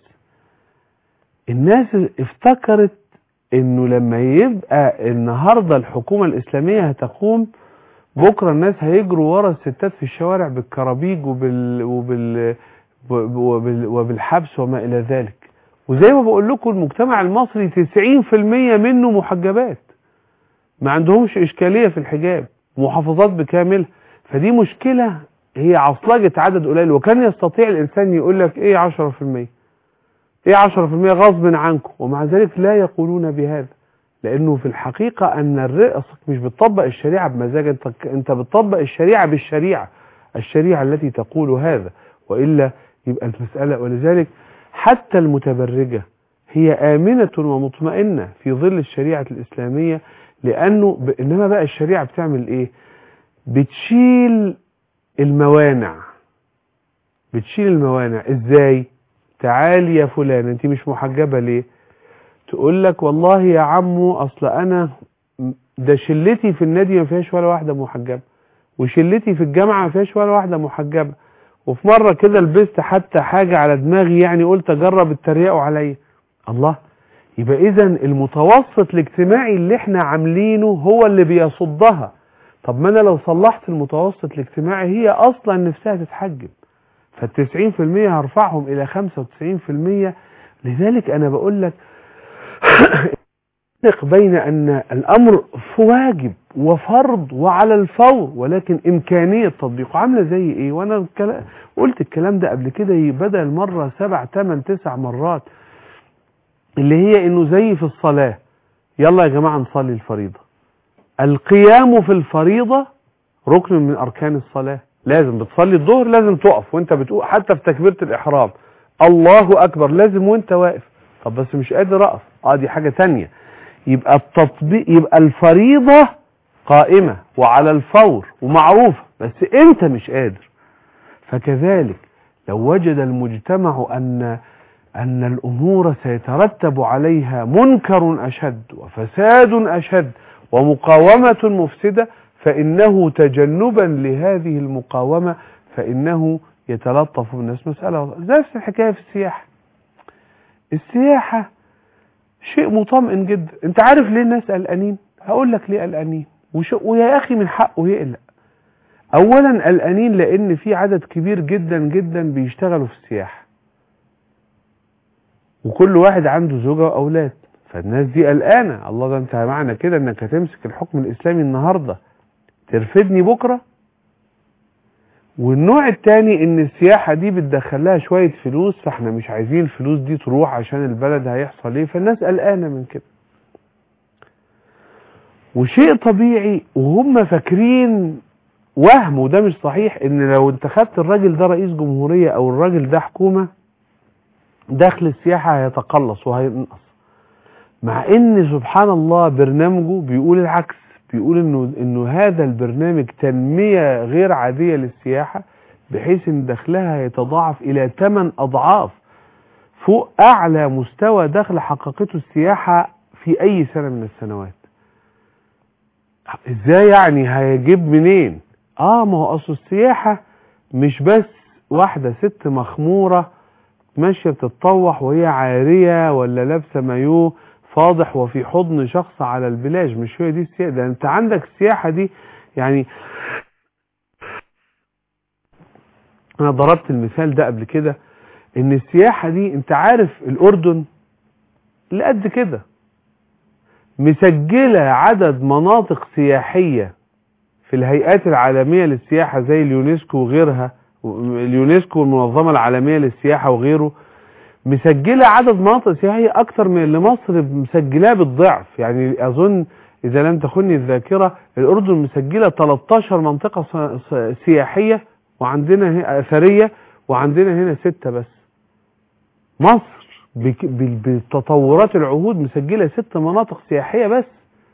الناس افتكرت انه لما يبقى النهاردة الحكومة الاسلامية هتقوم، بكرة الناس هيجروا ورا الستات في الشوارع بالكرابيج وبال وبال وبال وبالحبس وما الى ذلك. وزي ما بقول لكم المجتمع المصري تسعين في المية منه محجبات، ما عندهمش اشكالية في الحجاب، محافظات بكامل. فدي مشكلة هي عصلجة عدد قليل، وكان يستطيع الانسان يقول لك ايه عشرة في المية، ايه عشرة في المية غصب عنكم، ومع ذلك لا يقولون بهذا، لانه في الحقيقة ان الرئاسة مش بتطبق الشريعة بمزاج، انت, انت بتطبق الشريعة بالشريعة، الشريعة التي تقول هذا، وإلا يبقى المسألة. ولذلك حتى المتبرجة هي آمنة ومطمئنة في ظل الشريعة الإسلامية، لأنه ب... إنما بقى الشريعة بتعمل إيه؟ بتشيل الموانع، بتشيل الموانع إزاي؟ تعالي يا فلان انت مش محجبة ليه؟ تقول لك والله يا عمو اصل انا ده شلتي في النادي ما فيهاش ولا واحدة محجبة، وشلتي في الجامعة ما فيهاش ولا واحدة محجبة، وفي مرة كده لبست حتى حاجة على دماغي يعني قلت اجرب التريقوا عليا. الله، يبقى اذا المتوسط الاجتماعي اللي احنا عاملينه هو اللي بيصدها. طب ما انا لو صلحت المتوسط الاجتماعي، هي اصلا نفسها تتحجب، فالتسعين في المية هرفعهم الى خمسة وتسعين في المية. لذلك انا بقول لك فرق بين ان الامر واجب وفرض وعلى الفور، ولكن امكانية تطبيقه عاملة زي ايه. وانا قلت الكلام ده قبل كده بدل مرة سبع تمن تسع مرات، اللي هي انه زي في الصلاة، يلا يا جماعة نصلي الفريضة، القيام في الفريضة ركن من اركان الصلاة، لازم بتصلي الظهر لازم تقف وانت بتقول، حتى في تكبيرة الاحرام الله اكبر لازم وانت واقف. طب بس مش قادر اقف، اه دي حاجة تانية. يبقى التطبيق، يبقى الفريضة قائمة وعلى الفور ومعروفة، بس انت مش قادر. فكذلك لو وجد المجتمع ان ان الامور سيترتب عليها منكر اشد وفساد اشد ومقاومة مفسدة، فإنه تجنبا لهذه المقاومة فإنه يتلطف بالناس. مسألة نفس الحكاية في السياحة. السياحة شيء مطمئن جدا. انت عارف ليه الناس قلقانين؟ هقول لك ليه قلقانين. ويا أخي من حقه يقلق. أولا قلقانين لأن في عدد كبير جدا جدا بيشتغلوا في السياحة، وكل واحد عنده زوجة وأولاد، فالناس دي قلقانة. الله، ده انت معنى كده انك هتمسك الحكم الإسلامي النهاردة ترفدني بكرة. والنوع التاني ان السياحة دي بتدخلها شوية فلوس، فاحنا مش عايزين الفلوس دي تروح عشان البلد هيحصل ايه، فالناس قلقانة من كده. وشيء طبيعي، وهم فاكرين وهم، وده مش صحيح، ان لو انت خدت الراجل ده رئيس جمهورية او الراجل ده حكومة، دخل السياحة هيتقلص وهينقص. مع ان سبحان الله برنامجه بيقول العكس، بيقول انه انه هذا البرنامج تنمية غير عادية للسياحة، بحيث ان دخلها يتضاعف الى ثمان اضعاف فوق اعلى مستوى دخل حققته السياحة في اي سنة من السنوات. ازاي يعني؟ هيجيب منين؟ اه ما هو اصل السياحة مش بس واحدة ست مخمورة ماشية بتتطوح وهي عارية ولا لابسة مايوه فاضح وفي حضن شخص على البلاج. مش هي دي السياحة. ده انت عندك السياحة دي، يعني انا ضربت المثال ده قبل كده، ان السياحة دي انت عارف الاردن اللي قد كده مسجلة عدد مناطق سياحية في الهيئات العالمية للسياحة زي اليونسكو وغيرها، اليونسكو والمنظمة العالمية للسياحة وغيره، مسجلة عدد مناطق سياحية أكتر من اللي مصر مسجلاه بالضعف. يعني أظن إذا لم تخني الذاكرة الأردن مسجلة ثلاثة عشر منطقة سياحية وعندنا أثرية، وعندنا هنا ستة بس. مصر بتطورات العهود مسجلة ست مناطق سياحية بس،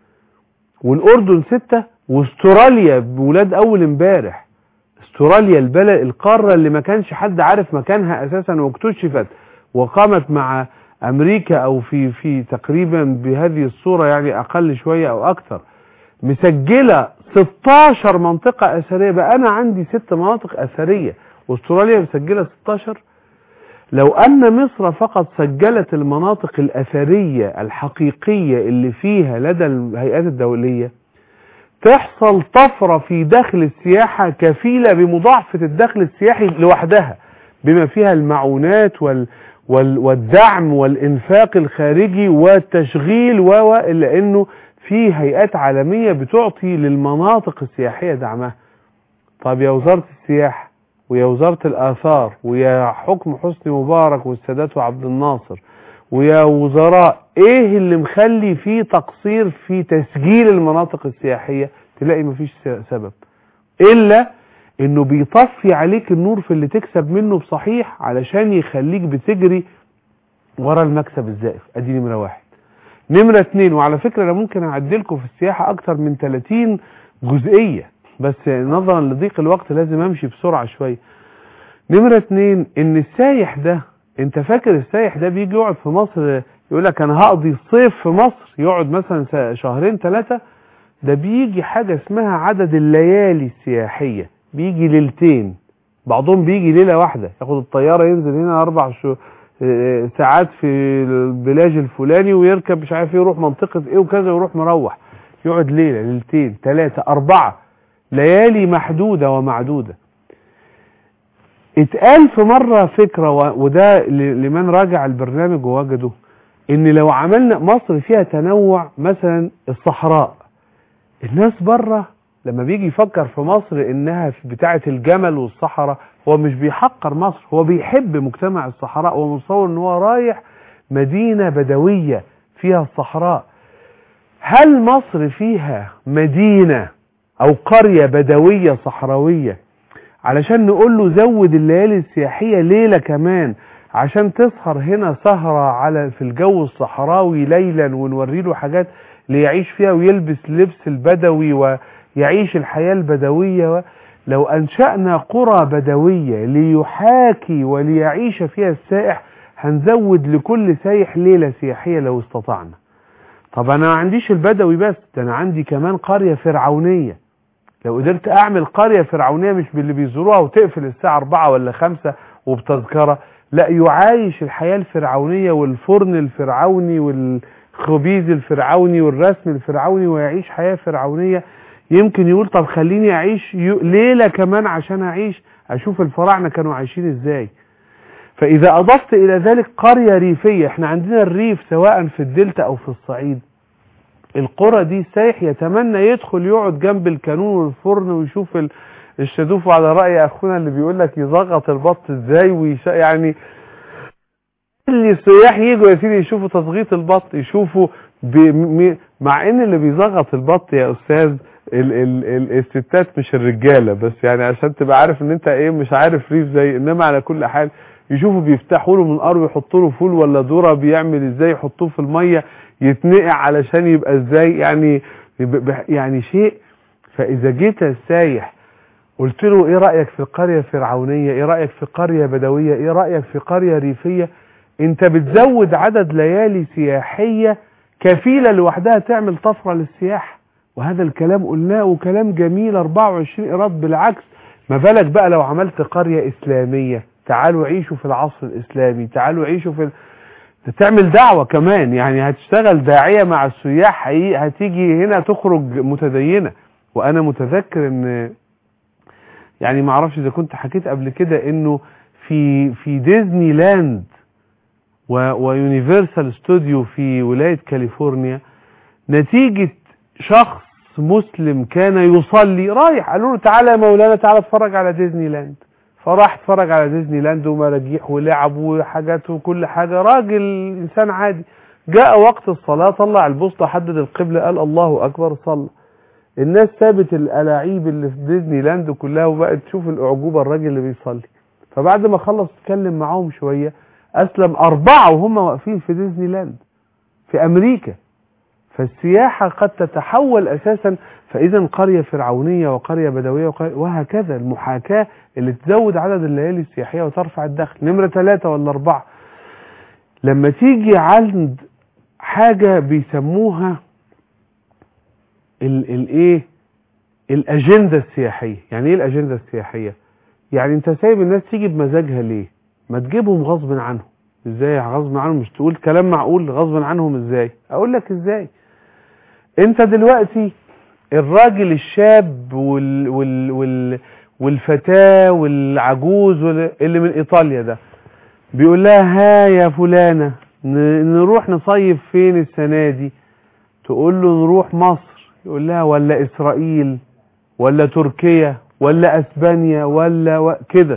والأردن ستة، واستراليا بولاد أول امبارح. استراليا البلد القارة اللي ما كانش حد عارف مكانها أساسا واكتشفت وقامت مع أمريكا أو في في تقريبا بهذه الصورة، يعني أقل شوية أو أكثر، مسجلة ستة عشر منطقة أثرية. بقى أنا عندي ست مناطق أثرية واستراليا مسجلة ستة عشر. لو أن مصر فقط سجلت المناطق الأثرية الحقيقية اللي فيها لدى الهيئات الدولية، تحصل طفرة في دخل السياحة كفيلة بمضاعفة الدخل السياحي لوحدها، بما فيها المعونات وال وال والدعم والإنفاق الخارجي والتشغيل و إلا أنه في هيئات عالمية بتعطي للمناطق السياحية دعمها. طب يا وزارة السياحة ويا وزارة الآثار ويا حكم حسني مبارك والسادات وعبد الناصر ويا وزراء، ايه اللي مخلي فيه تقصير في تسجيل المناطق السياحية؟ تلاقي مفيش سبب إلا انه بيطفي عليك النور في اللي تكسب منه بصحيح علشان يخليك بتجري ورا المكسب الزائف. ادي نمرة واحد. نمرة اتنين، وعلى فكرة انا ممكن اعدلكم في السياحة اكتر من ثلاثين جزئية، بس نظرا لضيق الوقت لازم امشي بسرعة شوية. نمرة اتنين، ان السايح ده، انت فاكر السايح ده بيجي يقعد في مصر يقول لك انا هقضي الصيف في مصر، يقعد مثلا شهرين ثلاثة؟ ده بيجي حاجة اسمها عدد الليالي السياحية، بيجي ليلتين، بعضهم بيجي ليلة واحدة، ياخد الطيارة ينزل هنا اربع شو ساعات في البلاج الفلاني ويركب مش عارف ايه يروح منطقة ايه وكذا ويروح مروح، يقعد ليلة ليلتين ثلاثة اربعة، ليالي محدودة ومعدودة. اتقال في مرة فكرة، وده لمن راجع البرنامج ووجده، ان لو عملنا مصر فيها تنوع، مثلا الصحراء، الناس بره لما بيجي يفكر في مصر انها بتاعة الجمل والصحراء، هو مش بيحقر مصر، هو بيحب مجتمع الصحراء، هو متصور ان هو رايح مدينة بدوية فيها الصحراء. هل مصر فيها مدينة او قرية بدوية صحراوية علشان نقول له زود الليالي السياحية ليلة كمان عشان تسهر هنا سهرة على في الجو الصحراوي ليلا ونوري له حاجات ليعيش فيها ويلبس لبس البدوي ويعيش الحياة البدوية؟ و... لو أنشأنا قرى بدوية ليحاكي وليعيش فيها السائح، هنزود لكل سائح ليلة سياحية لو استطعنا. طب انا ما عنديش البدوي بس، ده انا عندي كمان قرية فرعونية. لو قدرت اعمل قرية فرعونية مش باللي بيزوروها وتقفل الساعة اربعة ولا خمسة وبتذكرة، لا، يعايش الحياة الفرعونية والفرن الفرعوني والخبيز الفرعوني والرسم الفرعوني ويعيش حياة فرعونية. يمكن يقول طب خليني اعيش ليلة كمان عشان اعيش اشوف الفراعنة كانوا عايشين ازاي. فاذا اضفت الى ذلك قرية ريفية، احنا عندنا الريف سواء في الدلتا او في الصعيد، القرى دي السايح يتمنى يدخل يقعد جنب الكانون والفرن ويشوف الشدوف، على رأي اخونا اللي بيقول لك يزغط البط ازاي ويش يعني اللي السياح يجوا يا سيدي يشوفوا تزغيط البط، يشوفوا ب... مع ان اللي بيزغط البط يا استاذ ال ال ال الستات مش الرجالة بس، يعني عشان تبقى عارف ان انت ايه مش عارف ريف زي، انما على كل حال يشوفوا بيفتحوا له من الارض يحطوا له فول ولا ذره بيعمل ازاي، يحطوه في الميه يتنقع علشان يبقى ازاي، يعني يعني شيء. فاذا جيت السايح قلت له ايه رايك في قريه فرعونيه، ايه رايك في قريه بدويه، ايه رايك في قريه ريفيه، انت بتزود عدد ليالي سياحيه كفيله لوحدها تعمل طفره للسياحه. وهذا الكلام قلناه وكلام جميل اربعة وعشرين ايراد، بالعكس ما بالك بقى لو عملت قريه اسلاميه، تعالوا عيشوا في العصر الاسلامي، تعالوا عيشوا في ال... تعمل دعوة كمان، يعني هتشتغل داعية مع السياح، هتيجي هنا تخرج متدينة. وانا متذكر ان يعني ما اعرفش اذا كنت حكيت قبل كده انه في في ديزني لاند ويونيفرسال ستوديو في ولاية كاليفورنيا، نتيجة شخص مسلم كان يصلي رايح قالوا له تعالى يا مولانا تعالى اتفرج على ديزني لاند، فراح اتفرج على ديزني لاند ومراجيح ولعب وحاجات وكل حاجة، راجل انسان عادي. جاء وقت الصلاة طلع البوصلة حدد القبلة قال الله اكبر صلى. الناس سابت الالاعيب اللي في ديزني لاند كلها وبقت تشوف الاعجوبة الراجل اللي بيصلي. فبعد ما خلص اتكلم معاهم شوية اسلم اربعة وهم واقفين في ديزني لاند في امريكا. فالسياحة قد تتحول اساسا، فاذا قرية فرعونية وقرية بدوية وقرية وهكذا، المحاكاة اللي تزود عدد الليالي السياحية وترفع الدخل. نمرة ثلاثة ولا اربعة، لما تيجي عند حاجة بيسموها الايه الاجندة السياحية. يعني ايه الاجندة السياحية؟ يعني انت سايب الناس تيجي بمزاجها ليه؟ ما تجيبهم غصب عنهم. ازاي غصب عنهم؟ مش تقول كلام معقول غصب عنهم ازاي؟ اقول لك ازاي. انت دلوقتي الراجل الشاب وال وال وال والفتاة والعجوز اللي من ايطاليا ده بيقول لها ها يا فلانة نروح نصيف فين السنة دي؟ تقول له نروح مصر. يقول لها ولا اسرائيل ولا تركيا ولا اسبانيا ولا و... كده.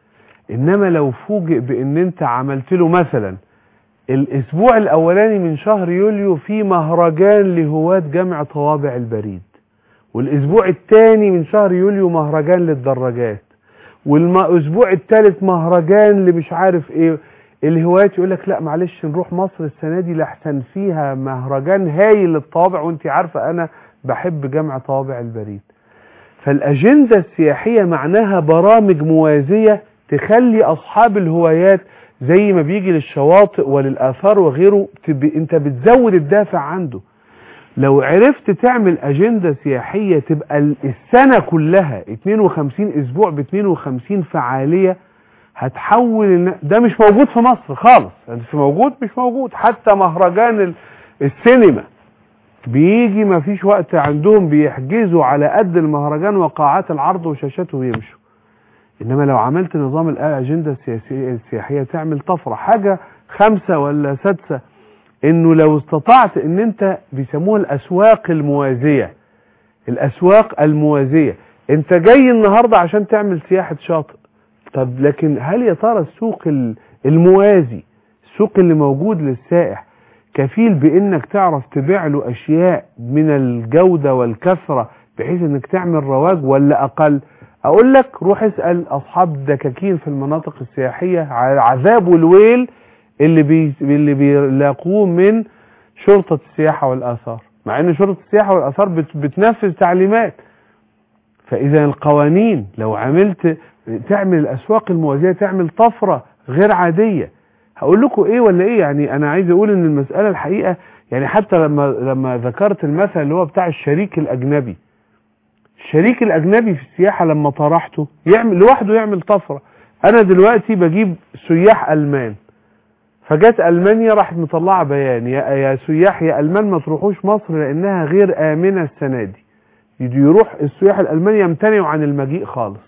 انما لو فوجئ بان انت عملت له مثلا الاسبوع الاولاني من شهر يوليو في مهرجان لهواة جمع طوابع البريد، والاسبوع الثاني من شهر يوليو مهرجان للدراجات، والاسبوع الثالث مهرجان اللي مش عارف ايه، الهواة يقول لك لا معلش نروح مصر السنة دي لحسن فيها مهرجان هايل للطوابع، وانت عارفة انا بحب جمع طوابع البريد. فالاجندة السياحية معناها برامج موازية تخلي اصحاب الهوايات زي ما بيجي للشواطئ وللآثار وغيره، انت بتزود الدافع عنده. لو عرفت تعمل اجندة سياحية تبقى السنة كلها اثنين وخمسين اسبوع ب اثنين وخمسين فعالية، هتحول. ده مش موجود في مصر خالص، في موجود مش موجود. حتى مهرجان السينما بيجي ما فيش وقت عندهم، بيحجزوا على قد المهرجان وقاعات العرض وشاشاته ويمشوا. انما لو عملت نظام الاجندة السياحية تعمل طفرة. حاجة خمسة ولا سادسة، انه لو استطعت ان انت بيسموها الاسواق الموازية. الاسواق الموازية، انت جاي النهاردة عشان تعمل سياحة شاطئ، طب لكن هل يا ترى السوق الموازي، السوق اللي موجود للسائح، كفيل بانك تعرف تبيع له اشياء من الجودة والكثرة بحيث انك تعمل رواج ولا اقل؟ اقول لك روح اسأل اصحاب الدكاكين في المناطق السياحية على العذاب والويل اللي بي اللي بيلاقوه من شرطة السياحة والآثار، مع ان شرطة السياحة والآثار بت بتنفذ تعليمات. فاذا القوانين لو عملت تعمل الاسواق الموازية تعمل طفرة غير عادية. هقول لكم ايه ولا ايه، يعني انا عايز اقول ان المسألة الحقيقة يعني حتى لما لما ذكرت المثل اللي هو بتاع الشريك الأجنبي، الشريك الأجنبي في السياحة لما طرحته يعمل لوحده يعمل طفرة. أنا دلوقتي بجيب سياح ألمان، فجت ألمانيا راحت مطلعة بيان يا, يا سياح يا ألمان ما تروحوش مصر لأنها غير آمنة السنة دي. يروح السياح الألمان يمتنعوا عن المجيء خالص.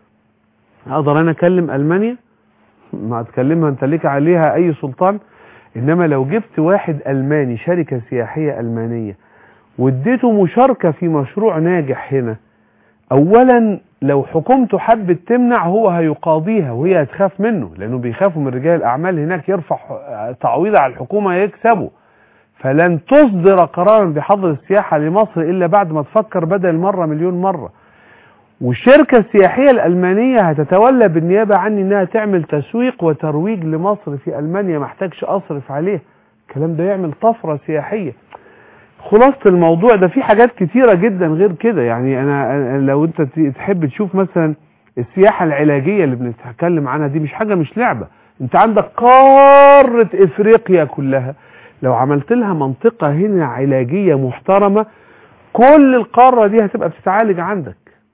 أقدر أنا أكلم ألمانيا؟ ما أتكلمها، أنت ليك عليها أي سلطان. إنما لو جبت واحد ألماني شركة سياحية ألمانية واديته مشاركة في مشروع ناجح هنا، أولا لو حكومته حبت تمنع هو هيقاضيها وهي هتخاف منه، لأنه بيخافوا من رجال الأعمال هناك يرفع تعويض على الحكومة يكسبوا. فلن تصدر قرارا بحظر السياحة لمصر إلا بعد ما تفكر بدل مرة مليون مرة. والشركة السياحية الألمانية هتتولى بالنيابة عني إنها تعمل تسويق وترويج لمصر في ألمانيا، ما احتاجش أصرف عليها. الكلام ده يعمل طفرة سياحية. خلاصة الموضوع ده في حاجات كتيرة جدا غير كده. يعني أنا لو أنت تحب تشوف مثلا السياحة العلاجية اللي بنتكلم عنها دي، مش حاجة مش لعبة. أنت عندك قارة إفريقيا كلها لو عملت لها منطقة هنا علاجية محترمة، كل القارة دي هتبقى بتتعالج عندك.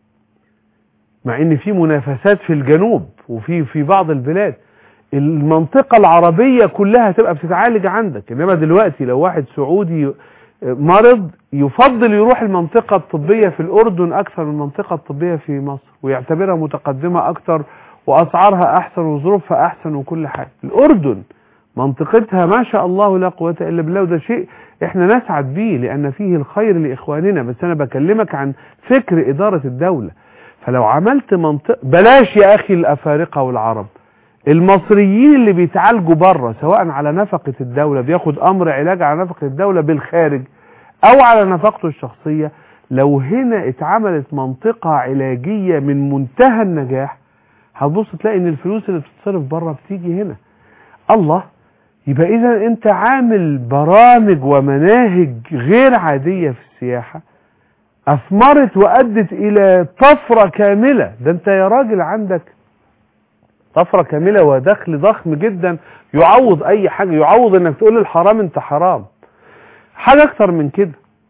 مع ان في منافسات في الجنوب وفي في بعض البلاد، المنطقة العربية كلها هتبقى بتتعالج عندك. انما دلوقتي لو واحد سعودي مرض يفضل يروح المنطقة الطبية في الأردن أكثر من المنطقة الطبية في مصر، ويعتبرها متقدمة أكثر وأسعارها أحسن وظروفها أحسن وكل حاجة. الأردن منطقتها ما شاء الله لا قوة إلا بالله، وده شيء احنا نسعد به لأن فيه الخير لإخواننا. بس أنا بكلمك عن فكر إدارة الدولة. فلو عملت منطقة، بلاش يا أخي الأفارقة والعرب، المصريين اللي بيتعالجوا بره سواء على نفقة الدولة بياخد أمر علاج على نفقة الدولة بالخارج أو على نفقته الشخصية، لو هنا اتعملت منطقة علاجية من منتهى النجاح هتبص تلاقي ان الفلوس اللي بتتصرف بره بتيجي هنا. الله، يبقى إذا أنت عامل برامج ومناهج غير عادية في السياحة أثمرت وأدت إلى طفرة كاملة. ده أنت يا راجل عندك طفرة كاملة ودخل ضخم جدا يعوض أي حاجة، يعوض أنك تقول الحرام أنت حرام. حاجة أكتر من كده،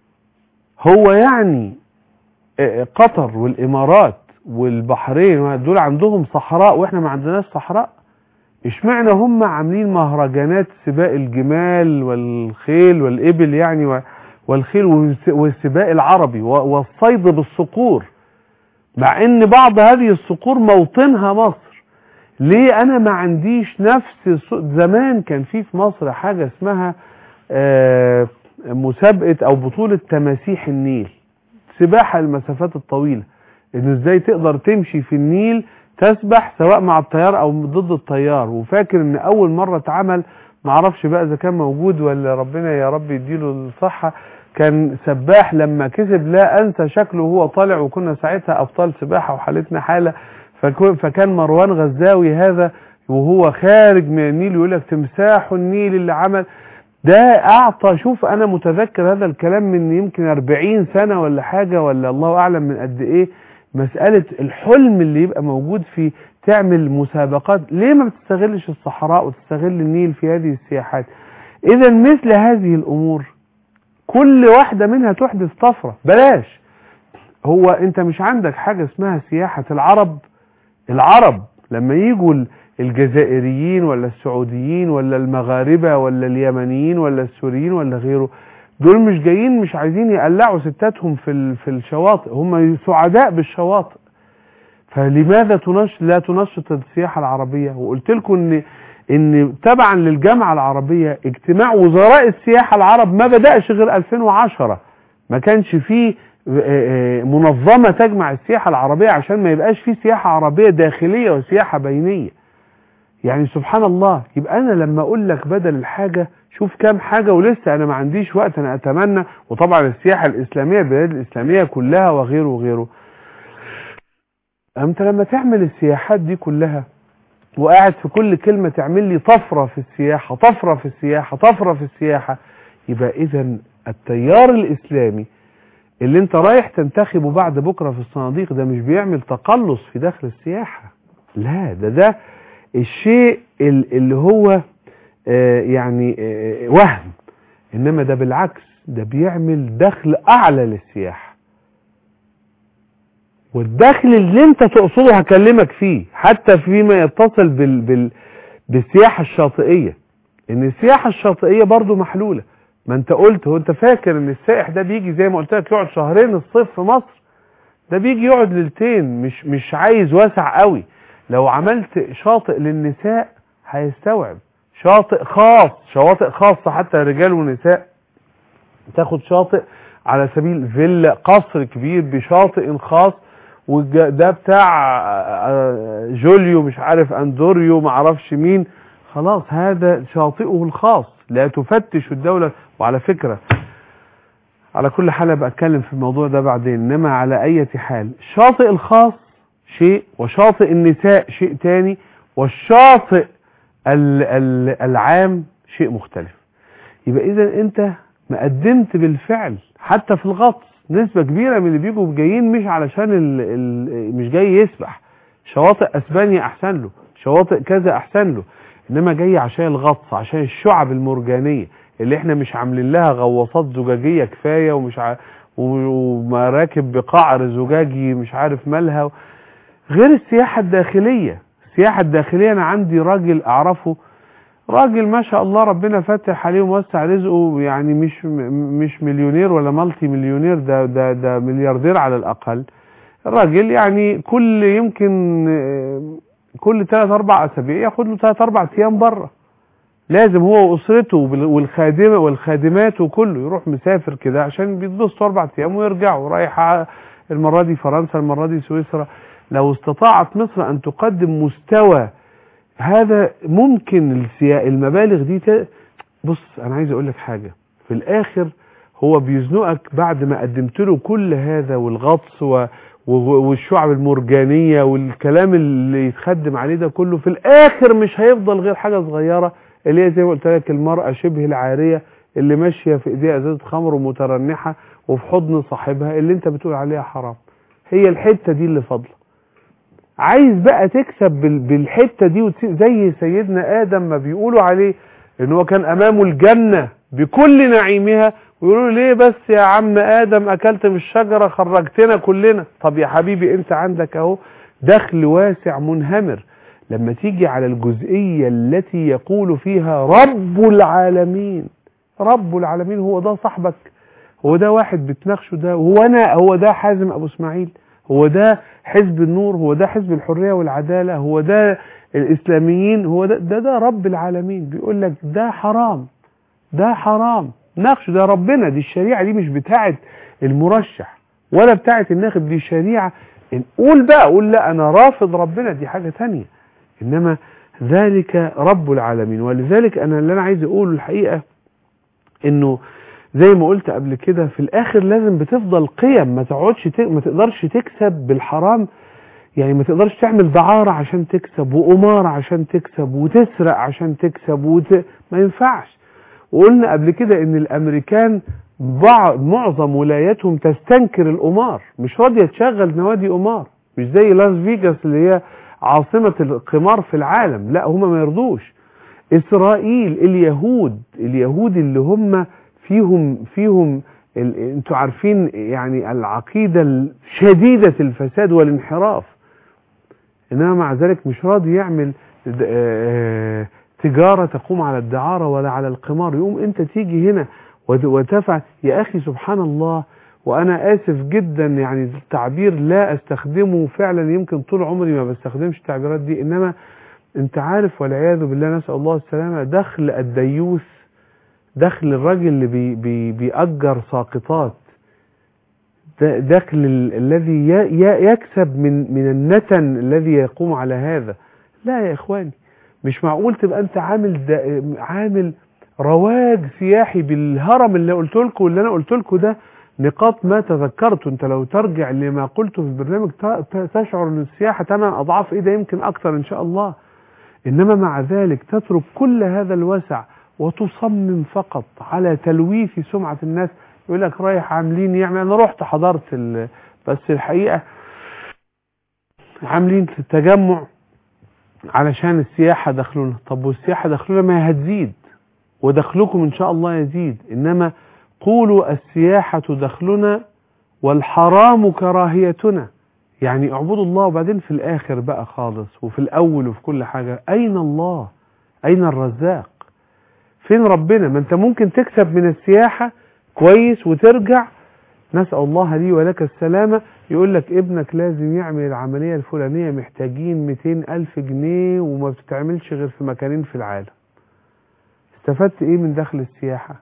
هو يعني قطر والإمارات والبحرين دول عندهم صحراء وإحنا ما عندناش صحراء. اشمعنى هم عاملين مهرجانات سباق الجمال والخيل والإبل يعني والخيل والسباق العربي والصيد بالصقور، مع ان بعض هذه الصقور موطنها مصر؟ ليه انا ما عنديش نفس زمان كان في في مصر حاجة اسمها مسابقة او بطولة تماسيح النيل، سباحة المسافات الطويلة، انه ازاي تقدر تمشي في النيل تسبح سواء مع التيار او ضد التيار. وفاكر ان اول مرة اتعمل، معرفش بقى اذا كان موجود ولا ربنا يا رب يديله الصحة، كان سباح لما كسب لا انسى شكله وهو طالع، وكنا ساعتها ابطال سباحة وحالتنا حالة. فكان مروان غزاوي هذا وهو خارج من النيل يقول لك تمساح النيل اللي عمل ده. اعطى، شوف انا متذكر هذا الكلام من يمكن أربعين سنة ولا حاجة، ولا الله اعلم من قد ايه. مسألة الحلم اللي يبقى موجود في تعمل مسابقات، ليه ما بتستغلش الصحراء وتستغل النيل في هذه السياحات؟ اذا مثل هذه الامور كل واحدة منها تحدث طفرة. بلاش، هو انت مش عندك حاجة اسمها سياحة العرب؟ العرب لما يجوا الجزائريين ولا السعوديين ولا المغاربة ولا اليمنيين ولا السوريين ولا غيره، دول مش جايين مش عايزين يقلعوا ستاتهم في في الشواطئ، هم سعداء بالشواطئ. فلماذا تنش لا تنشط السياحة العربية؟ وقلت لكم ان ان تبعا للجامعة العربية اجتماع وزراء السياحة العرب ما بدأش غير ألفين وعشرة، ما كانش فيه منظمة تجمع السياحة العربية عشان ما يبقاش فيه سياحة عربية داخلية وسياحة بينية. يعني سبحان الله. يبقى انا لما اقول لك بدل الحاجة شوف كام حاجة، ولسه انا ما عنديش وقت. انا اتمنى، وطبعا السياحة الاسلامية البلاد الاسلامية كلها وغيره وغيره، انت لما تعمل السياحات دي كلها وقاعد في كل كلمة تعمل لي طفرة في السياحة طفرة في السياحة طفرة في السياحة، يبقى اذا التيار الاسلامي اللي انت رايح تنتخبه بعد بكرة في الصناديق ده مش بيعمل تقلص في داخل السياحة. لا، ده ده الشيء اللي هو آه يعني آه وهم، إنما ده بالعكس، ده بيعمل دخل أعلى للسياحة. والدخل اللي انت تقصده هكلمك فيه حتى فيما يتصل بال... بال... بالسياحة الشاطئية، ان السياحة الشاطئية برضو محلولة. ما انت قلت، هو انت فاكر ان السائح ده بيجي زي ما قلت لك يقعد شهرين الصيف في مصر؟ ده بيجي يقعد ليلتين، مش مش عايز واسع قوي. لو عملت شاطئ للنساء هيستوعب، شاطئ خاص، شواطئ خاصة حتى رجال ونساء، تاخد شاطئ على سبيل فيلا، قصر كبير بشاطئ خاص، وده بتاع جوليو مش عارف اندوريو معرفش مين، خلاص هذا شاطئه الخاص، لا تفتش الدولة. وعلى فكرة على كل حال ابقى اتكلم في الموضوع ده بعدين، انما على اي حال الشاطئ الخاص شيء، وشاطئ النساء شيء تاني، والشاطئ ال ال العام شيء مختلف. يبقى اذا انت مقدمت بالفعل حتى في الغطس. نسبة كبيرة من اللي بيجوا جايين مش علشان ال ال مش جاي يسبح، شواطئ اسبانيا احسن له، شواطئ كذا احسن له، انما جاي عشان الغطس، عشان الشعب المرجانية اللي احنا مش عاملين لها غواصات زجاجية كفاية، ومش ع... ومراكب بقعر زجاجي مش عارف مالها، غير السياحة الداخلية. السياحة الداخلية انا عندي راجل اعرفه، راجل ما شاء الله ربنا فاتح عليه وموسع رزقه، يعني مش مش مليونير ولا مالتي مليونير، ده ده ده ملياردير على الاقل. الراجل يعني كل يمكن كل ثلاث اربع اسابيع ياخد له ثلاث اربع ايام بره، لازم هو واسرته والخادمه والخادمات وكله يروح مسافر كده عشان بيتبسطوا اربع ايام ويرجعوا، رايح المره دي فرنسا، المره دي سويسرا. لو استطاعت مصر ان تقدم مستوى هذا، ممكن المبالغ دي ت... بص انا عايز اقول لك حاجه، في الاخر هو بيزنقك بعد ما قدمت له كل هذا والغطس و... والشعب المرجانيه والكلام اللي يتخدم عليه ده كله، في الاخر مش هيفضل غير حاجه صغيره اللي هي زي ما قلت لك المراه شبه العاريه اللي ماشيه في ايديها ازازه خمر ومترنحه وفي حضن صاحبها اللي انت بتقول عليها حرام. هي الحته دي اللي فاضله. عايز بقى تكسب بالحته دي زي سيدنا ادم ما بيقولوا عليه ان هو كان امامه الجنه بكل نعيمها، ويقولوا ليه بس يا عم ادم اكلت من الشجره خرجتنا كلنا؟ طب يا حبيبي انت عندك اهو دخل واسع منهمر. لما تيجي على الجزئيه التي يقول فيها رب العالمين، رب العالمين هو ده صاحبك؟ هو ده واحد بتناقشه ده؟ هو انا هو ده حازم ابو اسماعيل؟ هو ده حزب النور؟ هو ده حزب الحرية والعدالة؟ هو ده الإسلاميين؟ هو ده ده, ده رب العالمين بيقول لك ده حرام، ده حرام ناقشه، ده ربنا. دي الشريعة دي مش بتاعت المرشح ولا بتاعت الناخب، دي شريعة. قول بقى قول لا أنا رافض ربنا، دي حاجة تانية، إنما ذلك رب العالمين. ولذلك أنا اللي أنا عايز أقوله الحقيقة إنه زي ما قلت قبل كده، في الاخر لازم بتفضل قيم، ما تقعدش ت... ما تقدرش تكسب بالحرام، يعني ما تقدرش تعمل دعارة عشان تكسب، وقمار عشان تكسب، وتسرق عشان تكسب، وت... ما ينفعش. وقلنا قبل كده ان الامريكان بعض معظم ولاياتهم تستنكر القمار، مش راضية تشغل نوادي قمار، مش زي لاس فيجاس اللي هي عاصمة القمار في العالم، لا هم ما يرضوش. اسرائيل، اليهود اليهود اللي هم فيهم فيهم ال... انتوا عارفين يعني العقيدة شديدة الفساد والانحراف، انما مع ذلك مش راضي يعمل تجارة تقوم على الدعارة ولا على القمار. يقوم انت تيجي هنا وتفعل. يا اخي سبحان الله، وانا اسف جدا يعني التعبير لا استخدمه فعلا، يمكن طول عمري ما بستخدمش التعبيرات دي، انما انت عارف والعياذ بالله نسأل الله السلامة، دخل الديوث، دخل الراجل اللي بي بي بيأجر ساقطات، دخل الذي يكسب من من النتن الذي يقوم على هذا. لا يا اخواني، مش معقول تبقى انت عامل عامل رواج سياحي بالهرم اللي قلت لكم واللي انا قلت لكم ده نقاط ما تذكرته. انت لو ترجع لما قلته في البرنامج تشعر ان السياحه ثمان اضعاف ايه ده، يمكن اكثر ان شاء الله. انما مع ذلك تترك كل هذا الوسع وتصمم فقط على تلويث سمعة الناس. يقول لك رايح عاملين يعمل، انا رحت حضرت ال... بس الحقيقة عاملين التجمع علشان السياحة دخلونا. طب والسياحة دخلونا ما هي هتزيد، ودخلكم إن شاء الله يزيد. إنما قولوا السياحة دخلنا والحرام كراهيتنا. يعني اعبدوا الله، وبعدين في الآخر بقى خالص وفي الأول وفي كل حاجة أين الله؟ أين الرزاق؟ فين ربنا؟ ما أنت ممكن تكسب من السياحة كويس وترجع، نسأل الله لي ولك السلامة، يقول لك ابنك لازم يعمل العملية الفلانية، محتاجين مئتين ألف جنيه وما بتتعملش غير في مكانين في العالم. استفدت ايه من دخل السياحة؟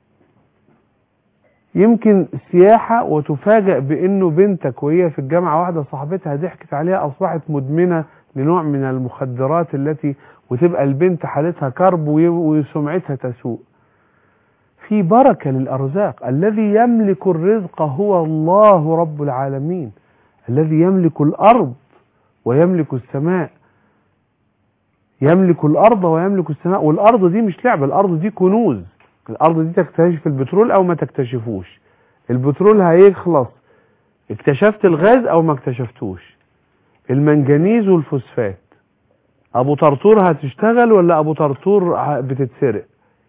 يمكن سياحة وتفاجأ بانه بنتك وهي في الجامعة واحدة صاحبتها ضحكت عليها اصبحت مدمنة لنوع من المخدرات التي، وتبقى البنت حالتها كرب وسمعتها تسوء. في بركة للأرزاق. الذي يملك الرزق هو الله رب العالمين، الذي يملك الأرض ويملك السماء. يملك الأرض ويملك السماء، والأرض دي مش لعبة، الأرض دي كنوز. الأرض دي تكتشف البترول أو ما تكتشفوش، البترول هيخلص، اكتشفت الغاز أو ما اكتشفتوش، المنجنيز والفوسفات، أبو طرطور هتشتغل ولا أبو طرطور بتتسرق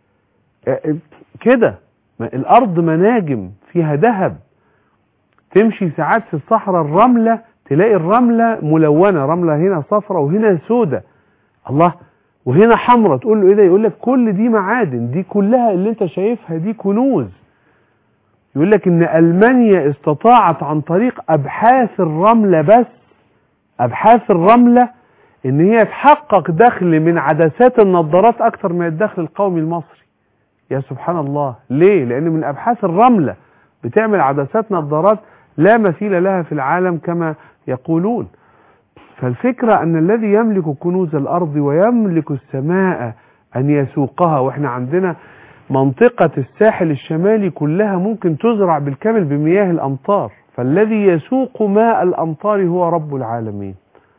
كده. الأرض مناجم فيها ذهب. تمشي ساعات في الصحراء الرملة تلاقي الرملة ملونة، رملة هنا صفرة وهنا سودة، الله، وهنا حمرة، تقول له ايه ده؟ يقول لك كل دي معادن، دي كلها اللي انت شايفها دي كنوز. يقول لك ان ألمانيا استطاعت عن طريق ابحاث الرملة، بس ابحاث الرملة، ان هي تحقق دخل من عدسات النظارات اكتر من الدخل القومي المصري. يا سبحان الله. ليه؟ لان من ابحاث الرملة بتعمل عدسات نظارات لا مثيل لها في العالم كما يقولون. فالفكرة أن الذي يملك كنوز الأرض ويملك السماء أن يسوقها، وإحنا عندنا منطقة الساحل الشمالي كلها ممكن تزرع بالكامل بمياه الأمطار، فالذي يسوق ماء الأمطار هو رب العالمين.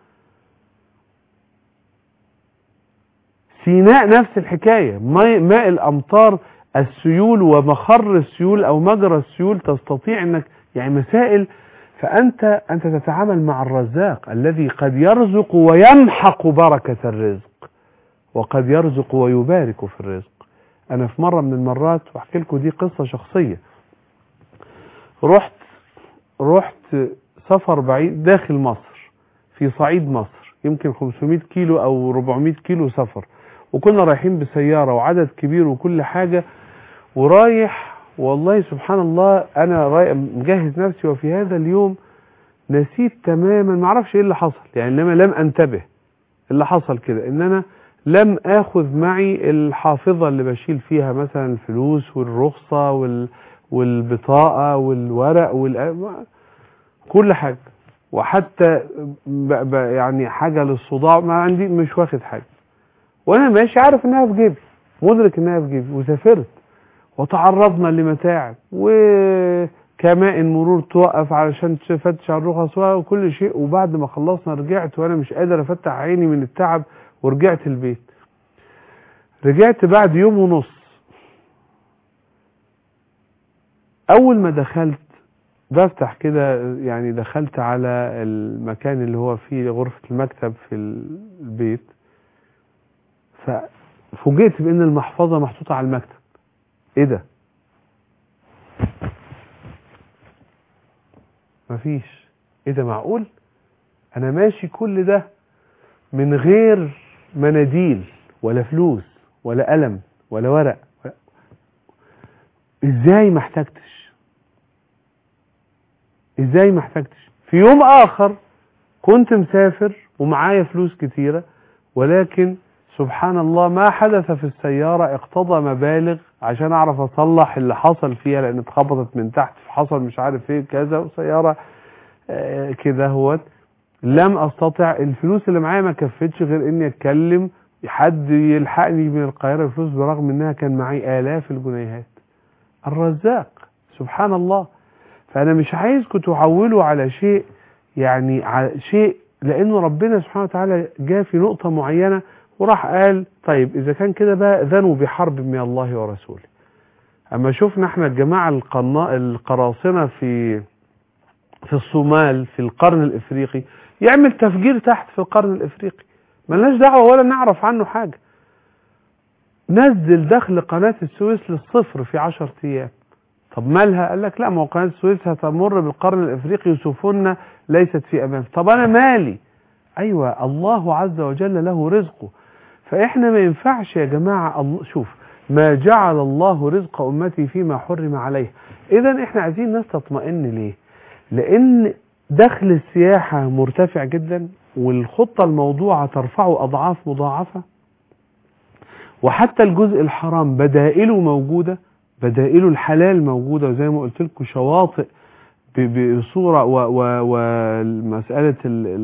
سيناء نفس الحكاية، ماء الأمطار، السيول ومخر السيول أو مجرى السيول تستطيع أنك يعني مسائل. فأنت أنت تتعامل مع الرزاق الذي قد يرزق ويمحق بركة الرزق، وقد يرزق ويبارك في الرزق. أنا في مرة من المرات، وأحكي لكم دي قصة شخصية، رحت رحت سفر بعيد داخل مصر، في صعيد مصر، يمكن خمسمائة كيلو أو أربعمائة كيلو سفر، وكنا رايحين بسيارة وعدد كبير وكل حاجة، ورايح والله سبحان الله أنا مجهز نفسي، وفي هذا اليوم نسيت تماما، ما اعرفش ايه اللي حصل يعني، انما لم انتبه اللي حصل كده، ان انا لم اخذ معي الحافظة اللي بشيل فيها مثلا الفلوس والرخصة وال والبطاقة والورق وال كل حاجة، وحتى ب... ب... يعني حاجة للصداع ما عندي، مش واخد حاجة، وانا ماشي عارف انها في جيبي، مدرك انها في جيبي، وسافرت وتعرضنا لمتاعب وكمائن مرور توقف علشان تفتش على الرخص وكل شيء، وبعد ما خلصنا رجعت وانا مش قادر افتح عيني من التعب، ورجعت البيت. رجعت بعد يوم ونص. اول ما دخلت بفتح كده، يعني دخلت على المكان اللي هو فيه غرفة المكتب في البيت، ففوجئت بان المحفظة محطوطة على المكتب. ايه ده؟ مفيش. ايه ده؟ معقول؟ انا ماشي كل ده من غير مناديل ولا فلوس ولا قلم ولا ورق، ازاي ما احتاجتش؟ ازاي ما احتاجتش؟ في يوم اخر كنت مسافر ومعايا فلوس كتيرة، ولكن سبحان الله ما حدث في السيارة اقتضى مبالغ عشان اعرف اصلح اللي حصل فيها، لان اتخبطت من تحت، حصل مش عارف ايه كذا، وسيارة آه كده هوت. لم استطع، الفلوس اللي معايا ما كفتش غير اني اتكلم حد يلحقني من القاهرة الفلوس، برغم انها كان معي الاف الجنيهات. الرزاق سبحان الله. فانا مش عايزكم تعولوا على شيء، يعني على شيء، لانه ربنا سبحانه وتعالى جاء في نقطة معينة وراح قال طيب اذا كان كده بقى ذنوا بحرب من الله ورسوله. اما شفنا احنا الجماعة القنا... القراصنة في في الصومال في القرن الافريقي يعمل تفجير تحت في القرن الافريقي، ملناش دعوة ولا نعرف عنه حاجة. نزل دخل قناة السويس للصفر في عشر أيام. طب مالها؟ قال لك لا، ما هو قناة السويس هتمر بالقرن الافريقي وسفننا ليست في امان. طب انا مالي؟ ايوه، الله عز وجل له رزقه. فاحنا ما ينفعش يا جماعة. الله شوف، ما جعل الله رزق امتي فيما حرم عليه. اذا احنا عايزين الناس تطمئن. ليه؟ لان دخل السياحة مرتفع جدا، والخطة الموضوعة ترفعه اضعاف مضاعفة، وحتى الجزء الحرام بدائله موجودة، بدائله الحلال موجودة، وزي ما قلت لكم شواطئ بصورة ومسألة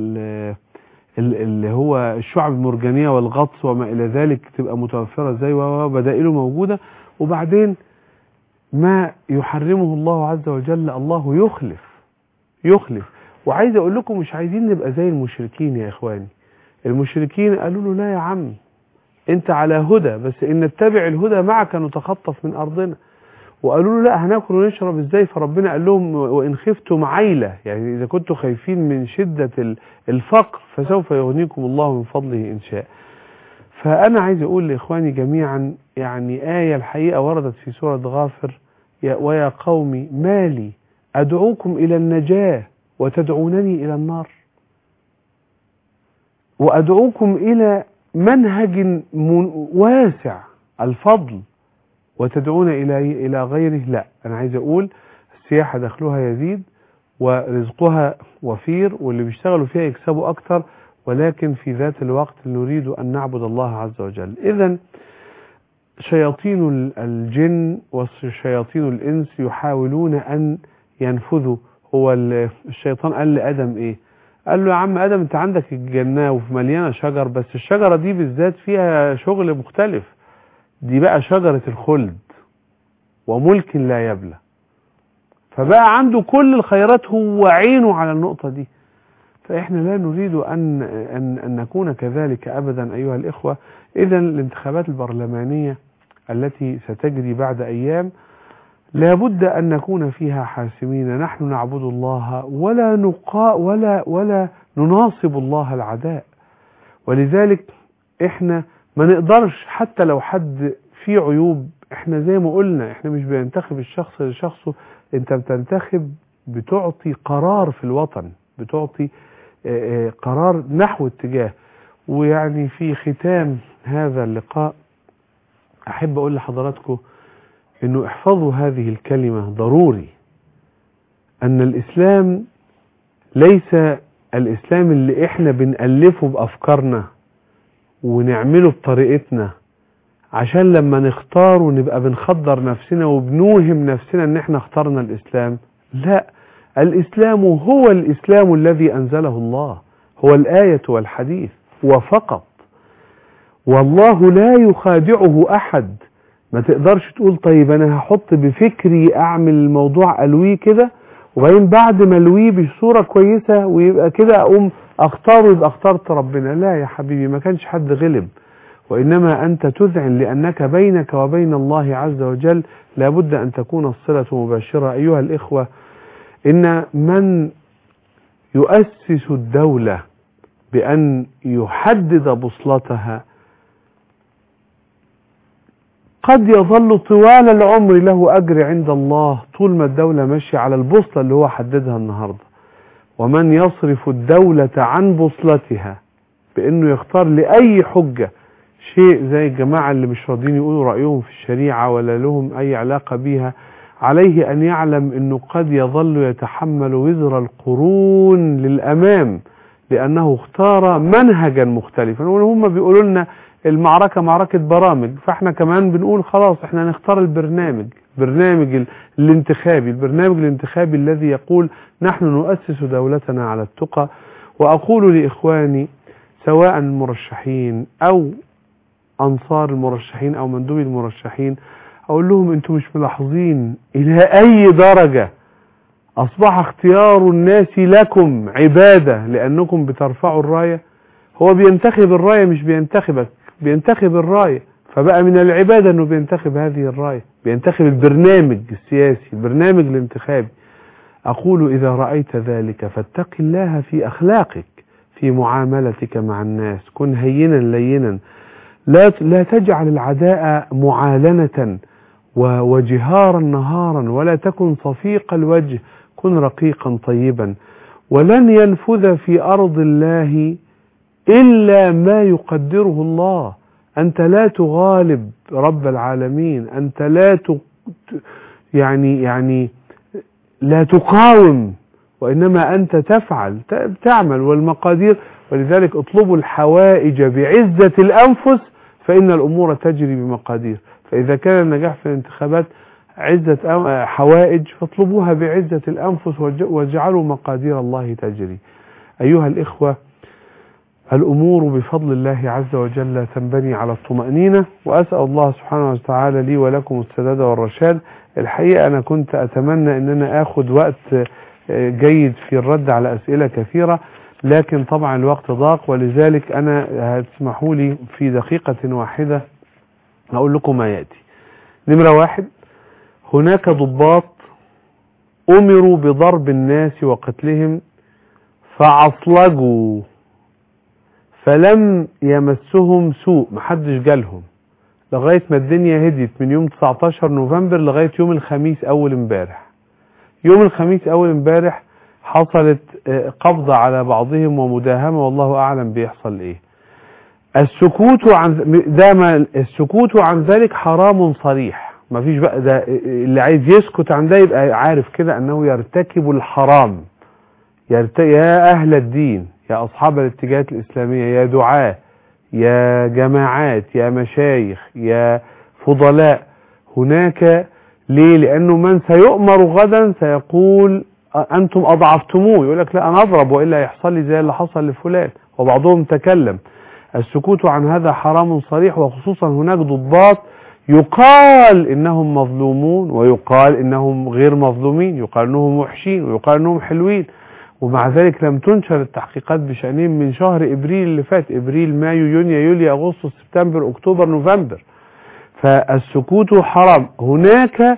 اللي هو الشعب المرجانية والغطس وما إلى ذلك تبقى متوفرة زي وبدائله موجودة. وبعدين ما يحرمه الله عز وجل الله يخلف يخلف. وعايز أقول لكم مش عايزين نبقى زي المشركين يا إخواني. المشركين قالوا له لا يا عم، انت على هدى، بس ان نتبع الهدى معك نتخطف من ارضنا. وقالوا له لا، هناكل ونشرب ازاي؟ فربنا قال لهم وان خفتم عيلة، يعني اذا كنتم خايفين من شدة الفقر فسوف يغنيكم الله من فضله ان شاء. فانا عايز اقول لاخواني جميعا، يعني آية الحقيقة وردت في سورة غافر: ويا قوم ما لي ادعوكم الى النجاة وتدعونني الى النار، وادعوكم الى منهج واسع الفضل وتدعون إلى إلى غيره. لا، أنا عايز أقول السياحة دخلها يزيد ورزقها وفير، واللي بيشتغلوا فيها يكسبوا أكتر، ولكن في ذات الوقت نريد أن نعبد الله عز وجل. إذن شياطين الجن وشياطين الإنس يحاولون أن ينفذوا. هو الشيطان قال لآدم إيه؟ قال له يا عم آدم، انت عندك الجنة وفي مليانة شجر، بس الشجرة دي بالذات فيها شغل مختلف، دي بقى شجرة الخلد وملك لا يبلى. فبقى عنده كل الخيرات، هو عينه على النقطة دي. فإحنا لا نريد أن, أن, أن نكون كذلك أبدا أيها الإخوة. إذن الانتخابات البرلمانية التي ستجري بعد أيام لابد أن نكون فيها حاسمين. نحن نعبد الله ولا نقا ولا ولا نناصب الله العداء، ولذلك احنا ما نقدرش حتى لو حد فيه عيوب. احنا زي ما قلنا، احنا مش بننتخب الشخص لشخصه، انت بتنتخب بتعطي قرار في الوطن، بتعطي قرار نحو اتجاه. ويعني في ختام هذا اللقاء احب اقول لحضراتكم انه احفظوا هذه الكلمة ضروري، ان الاسلام ليس الاسلام اللي احنا بنألفه بافكارنا ونعمله بطريقتنا عشان لما نختار ونبقى بنخدر نفسنا وبنوهم نفسنا ان احنا اخترنا الاسلام. لا، الاسلام هو الاسلام الذي انزله الله، هو الآية والحديث وفقط، والله لا يخادعه احد. ما تقدرش تقول طيب انا هحط بفكري اعمل الموضوع الويه كده، وبعدين بعد ما الويه بصورة كويسة ويبقى كده اقوم اختاره يبقى اخترت ربنا. لا يا حبيبي، ما كانش حد غلب، وانما انت تذعن لانك بينك وبين الله عز وجل لابد ان تكون الصلة مباشرة. ايها الاخوة، ان من يؤسس الدولة بان يحدد بوصلتها قد يظل طوال العمر له أجر عند الله طول ما الدولة ماشية على البوصلة اللي هو حددها النهاردة. ومن يصرف الدولة عن بوصلتها بأنه يختار لأي حجة شيء زي الجماعة اللي مش راضين يقولوا رأيهم في الشريعة ولا لهم أي علاقة بيها، عليه أن يعلم أنه قد يظل يتحمل وزر القرون للأمام لأنه اختار منهجا مختلفا. وهم بيقولوا لنا المعركة معركة برامج، فاحنا كمان بنقول خلاص احنا نختار البرنامج، برنامج الانتخابي، البرنامج الانتخابي الذي يقول نحن نؤسس دولتنا على التقى. وأقول لإخواني سواء المرشحين أو أنصار المرشحين أو مندوبي المرشحين، أقول لهم أنتم مش ملاحظين إلى أي درجة أصبح اختيار الناس لكم عبادة لأنكم بترفعوا الراية؟ هو بينتخب الراية مش بينتخبك، بينتخب الراية، فبقى من العبادة أنه بينتخب هذه الراية، بينتخب البرنامج السياسي، البرنامج الانتخابي. أقول إذا رأيت ذلك فاتق الله في أخلاقك، في معاملتك مع الناس، كن هينا لينا، لا لا تجعل العداء معالنة وجهارا نهارا، ولا تكن صفيق الوجه، كن رقيقا طيبا. ولن ينفذ في أرض الله إلا ما يقدره الله. أنت لا تغالب رب العالمين، أنت لا ت... يعني يعني لا تقاوم، وإنما أنت تفعل تعمل والمقادير. ولذلك اطلبوا الحوائج بعزة الأنفس فإن الأمور تجري بمقادير. فإذا كان النجاح في الانتخابات عزة حوائج فاطلبوها بعزة الأنفس واجعلوا مقادير الله تجري. أيها الإخوة، الأمور بفضل الله عز وجل تنبني على الطمأنينة، وأسأل الله سبحانه وتعالى لي ولكم السداد والرشاد. الحقيقة أنا كنت أتمنى أن أنا أخذ وقت جيد في الرد على أسئلة كثيرة، لكن طبعا الوقت ضاق، ولذلك أنا هتسمحوا لي في دقيقة واحدة أقول لكم ما يأتي. نمرة واحد، هناك ضباط أمروا بضرب الناس وقتلهم فعصلجوا فلم يمسهم سوء، محدش جالهم لغاية ما الدنيا هديت من يوم تسعة عشر نوفمبر لغاية يوم الخميس أول امبارح. يوم الخميس أول امبارح حصلت قبضة على بعضهم ومداهمة، والله أعلم بيحصل إيه. السكوت عن ده ما السكوت عن ذلك حرام صريح، ما فيش بقى ده اللي عايز يسكت عن ده يبقى عارف كده أنه يرتكب الحرام. يرت... يا أهل الدين، يا أصحاب الاتجاهات الإسلامية، يا دعاة، يا جماعات، يا مشايخ، يا فضلاء، هناك ليه؟ لأنه من سيؤمر غدا سيقول أنتم أضعفتموه، يقول لك لا أنا أضرب وإلا يحصل لي زي اللي حصل لفلان، وبعضهم تكلم. السكوت عن هذا حرام صريح، وخصوصا هناك ضباط يقال إنهم مظلومون ويقال إنهم غير مظلومين، يقال إنهم وحشين ويقال إنهم حلوين، ومع ذلك لم تنشر التحقيقات بشأنهم من شهر إبريل اللي فات، إبريل مايو يونيو يوليو أغسطس سبتمبر أكتوبر نوفمبر. فالسكوت حرام. هناك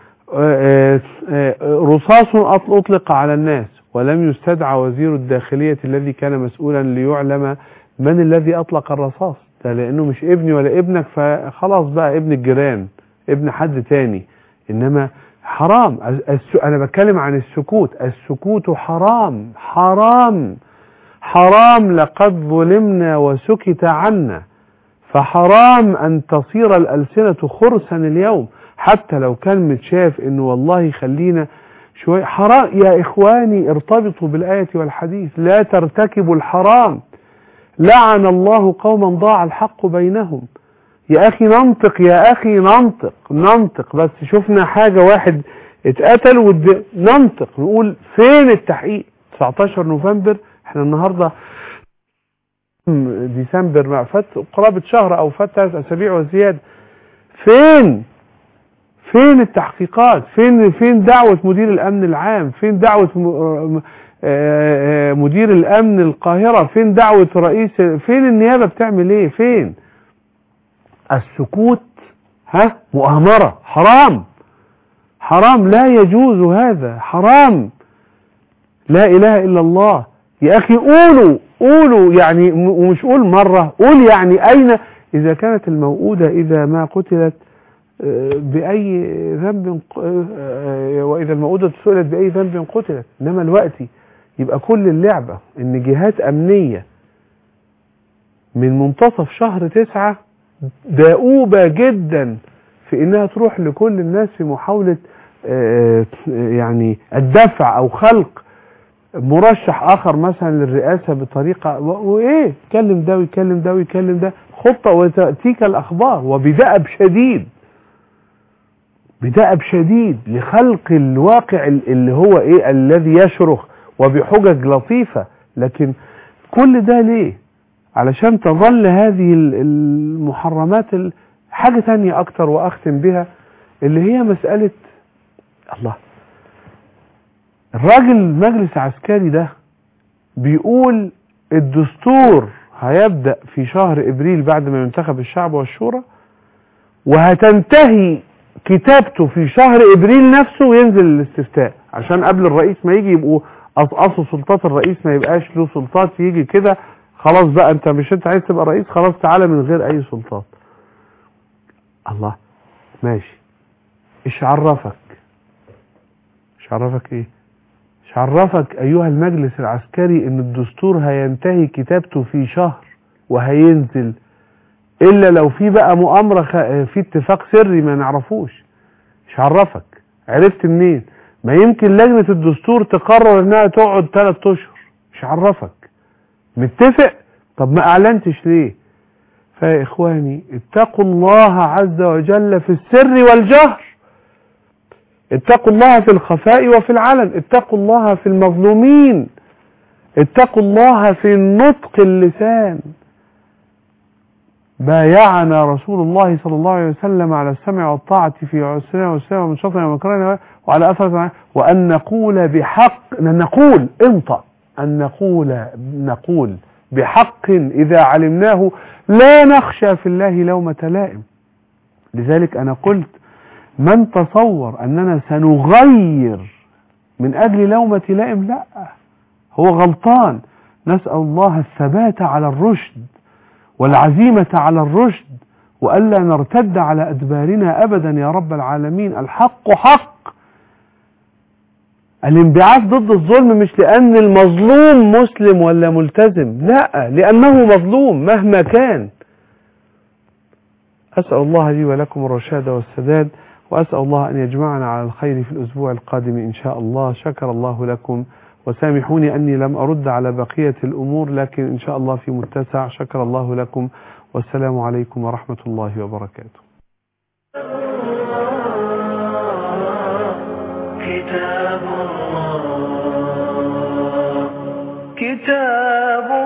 رصاص أطلق على الناس ولم يستدعى وزير الداخلية الذي كان مسؤولا ليعلم من الذي أطلق الرصاص ده، لأنه مش ابني ولا ابنك فخلاص بقى ابن الجيران، ابن حد تاني. إنما حرام. أنا بتكلم عن السكوت. السكوت حرام حرام حرام. لقد ظلمنا وسكت عنا، فحرام أن تصير الألسنة خرسا اليوم، حتى لو كان متشاف إنه والله خلينا شوية. حرام يا إخواني، ارتبطوا بالآية والحديث، لا ترتكبوا الحرام. لعن الله قوما ضاع الحق بينهم. يا أخي ننطق، يا أخي ننطق ننطق بس شفنا حاجة واحد اتقتل ود... ننطق نقول فين التحقيق؟ تسعة عشر نوفمبر، احنا النهاردة ديسمبر، ما فات قرابة شهر أو فات ثلاث أسابيع وزيادة. فين فين التحقيقات؟ فين فين دعوة مدير الأمن العام؟ فين دعوة مدير الأمن القاهرة؟ فين دعوة رئيس؟ فين النيابة بتعمل ايه؟ فين؟ السكوت ها مؤامرة، حرام حرام، لا يجوز هذا، حرام. لا إله إلا الله. يا أخي قولوا قولوا يعني، ومش قول مرة، قول يعني أين إذا كانت الموؤودة إذا ما قتلت بأي ذنب، وإذا الموؤودة سئلت بأي ذنب قتلت. إنما الوقت يبقى كل اللعبة إن جهات أمنية من منتصف شهر تسعة دؤوبة جدا في إنها تروح لكل الناس في محاولة يعني الدفع أو خلق مرشح آخر مثلا للرئاسة بطريقة، وإيه يكلم ده ويكلم ده ويكلم ده، خطة وتأتيك الأخبار، وبدأب شديد بدأب شديد لخلق الواقع اللي هو إيه الذي يشرخ وبحجج لطيفة. لكن كل ده ليه؟ علشان تظل هذه المحرمات. حاجة تانية أكتر وأختم بها، اللي هي مسألة الله، الراجل مجلس عسكري ده بيقول الدستور هيبدأ في شهر إبريل بعد ما ينتخب الشعب والشورى، وهتنتهي كتابته في شهر إبريل نفسه وينزل الاستفتاء، عشان قبل الرئيس ما يجي يبقوا أصل سلطات الرئيس ما يبقاش له سلطات، يجي كده خلاص بقى انت مش انت عايز تبقى رئيس، خلاص تعالى من غير اي سلطات. الله ماشي، ايش عرفك ايش عرفك ايه ايش عرفك ايها المجلس العسكري ان الدستور هينتهي كتابته في شهر وهينزل، الا لو في بقى مؤامرة خ... في اتفاق سري ما نعرفوش. ايش عرفك؟ عرفت منين؟ ما يمكن لجنة الدستور تقرر انها تقعد ثلاث اشهر. ايش عرفك؟ متفق؟ طب ما اعلنتش ليه؟ فيا اخواني اتقوا الله عز وجل في السر والجهر، اتقوا الله في الخفاء وفي العلن، اتقوا الله في المظلومين، اتقوا الله في النطق اللسان. بايعنا رسول الله صلى الله عليه وسلم على السمع والطاعة في عسرنا وسرنا ومن شطنا ومكرنا وعلى أثرنا، وأن نقول بحق، نقول انطق أن نقول نقول بحق إذا علمناه لا نخشى في الله لومة لائم. لذلك أنا قلت من تصور أننا سنغير من أجل لومة لائم لا، هو غلطان. نسأل الله الثبات على الرشد والعزيمة على الرشد، وألا نرتد على أدبارنا أبدا يا رب العالمين. الحق حق. الانبعاث ضد الظلم مش لأن المظلوم مسلم ولا ملتزم، لا، لأنه مظلوم مهما كان. أسأل الله لي ولكم الرشاد والسداد، وأسأل الله أن يجمعنا على الخير في الأسبوع القادم إن شاء الله. شكر الله لكم، وسامحوني أني لم أرد على بقية الأمور، لكن إن شاء الله في متسع. شكر الله لكم، والسلام عليكم ورحمة الله وبركاته. كتاب الله كتاب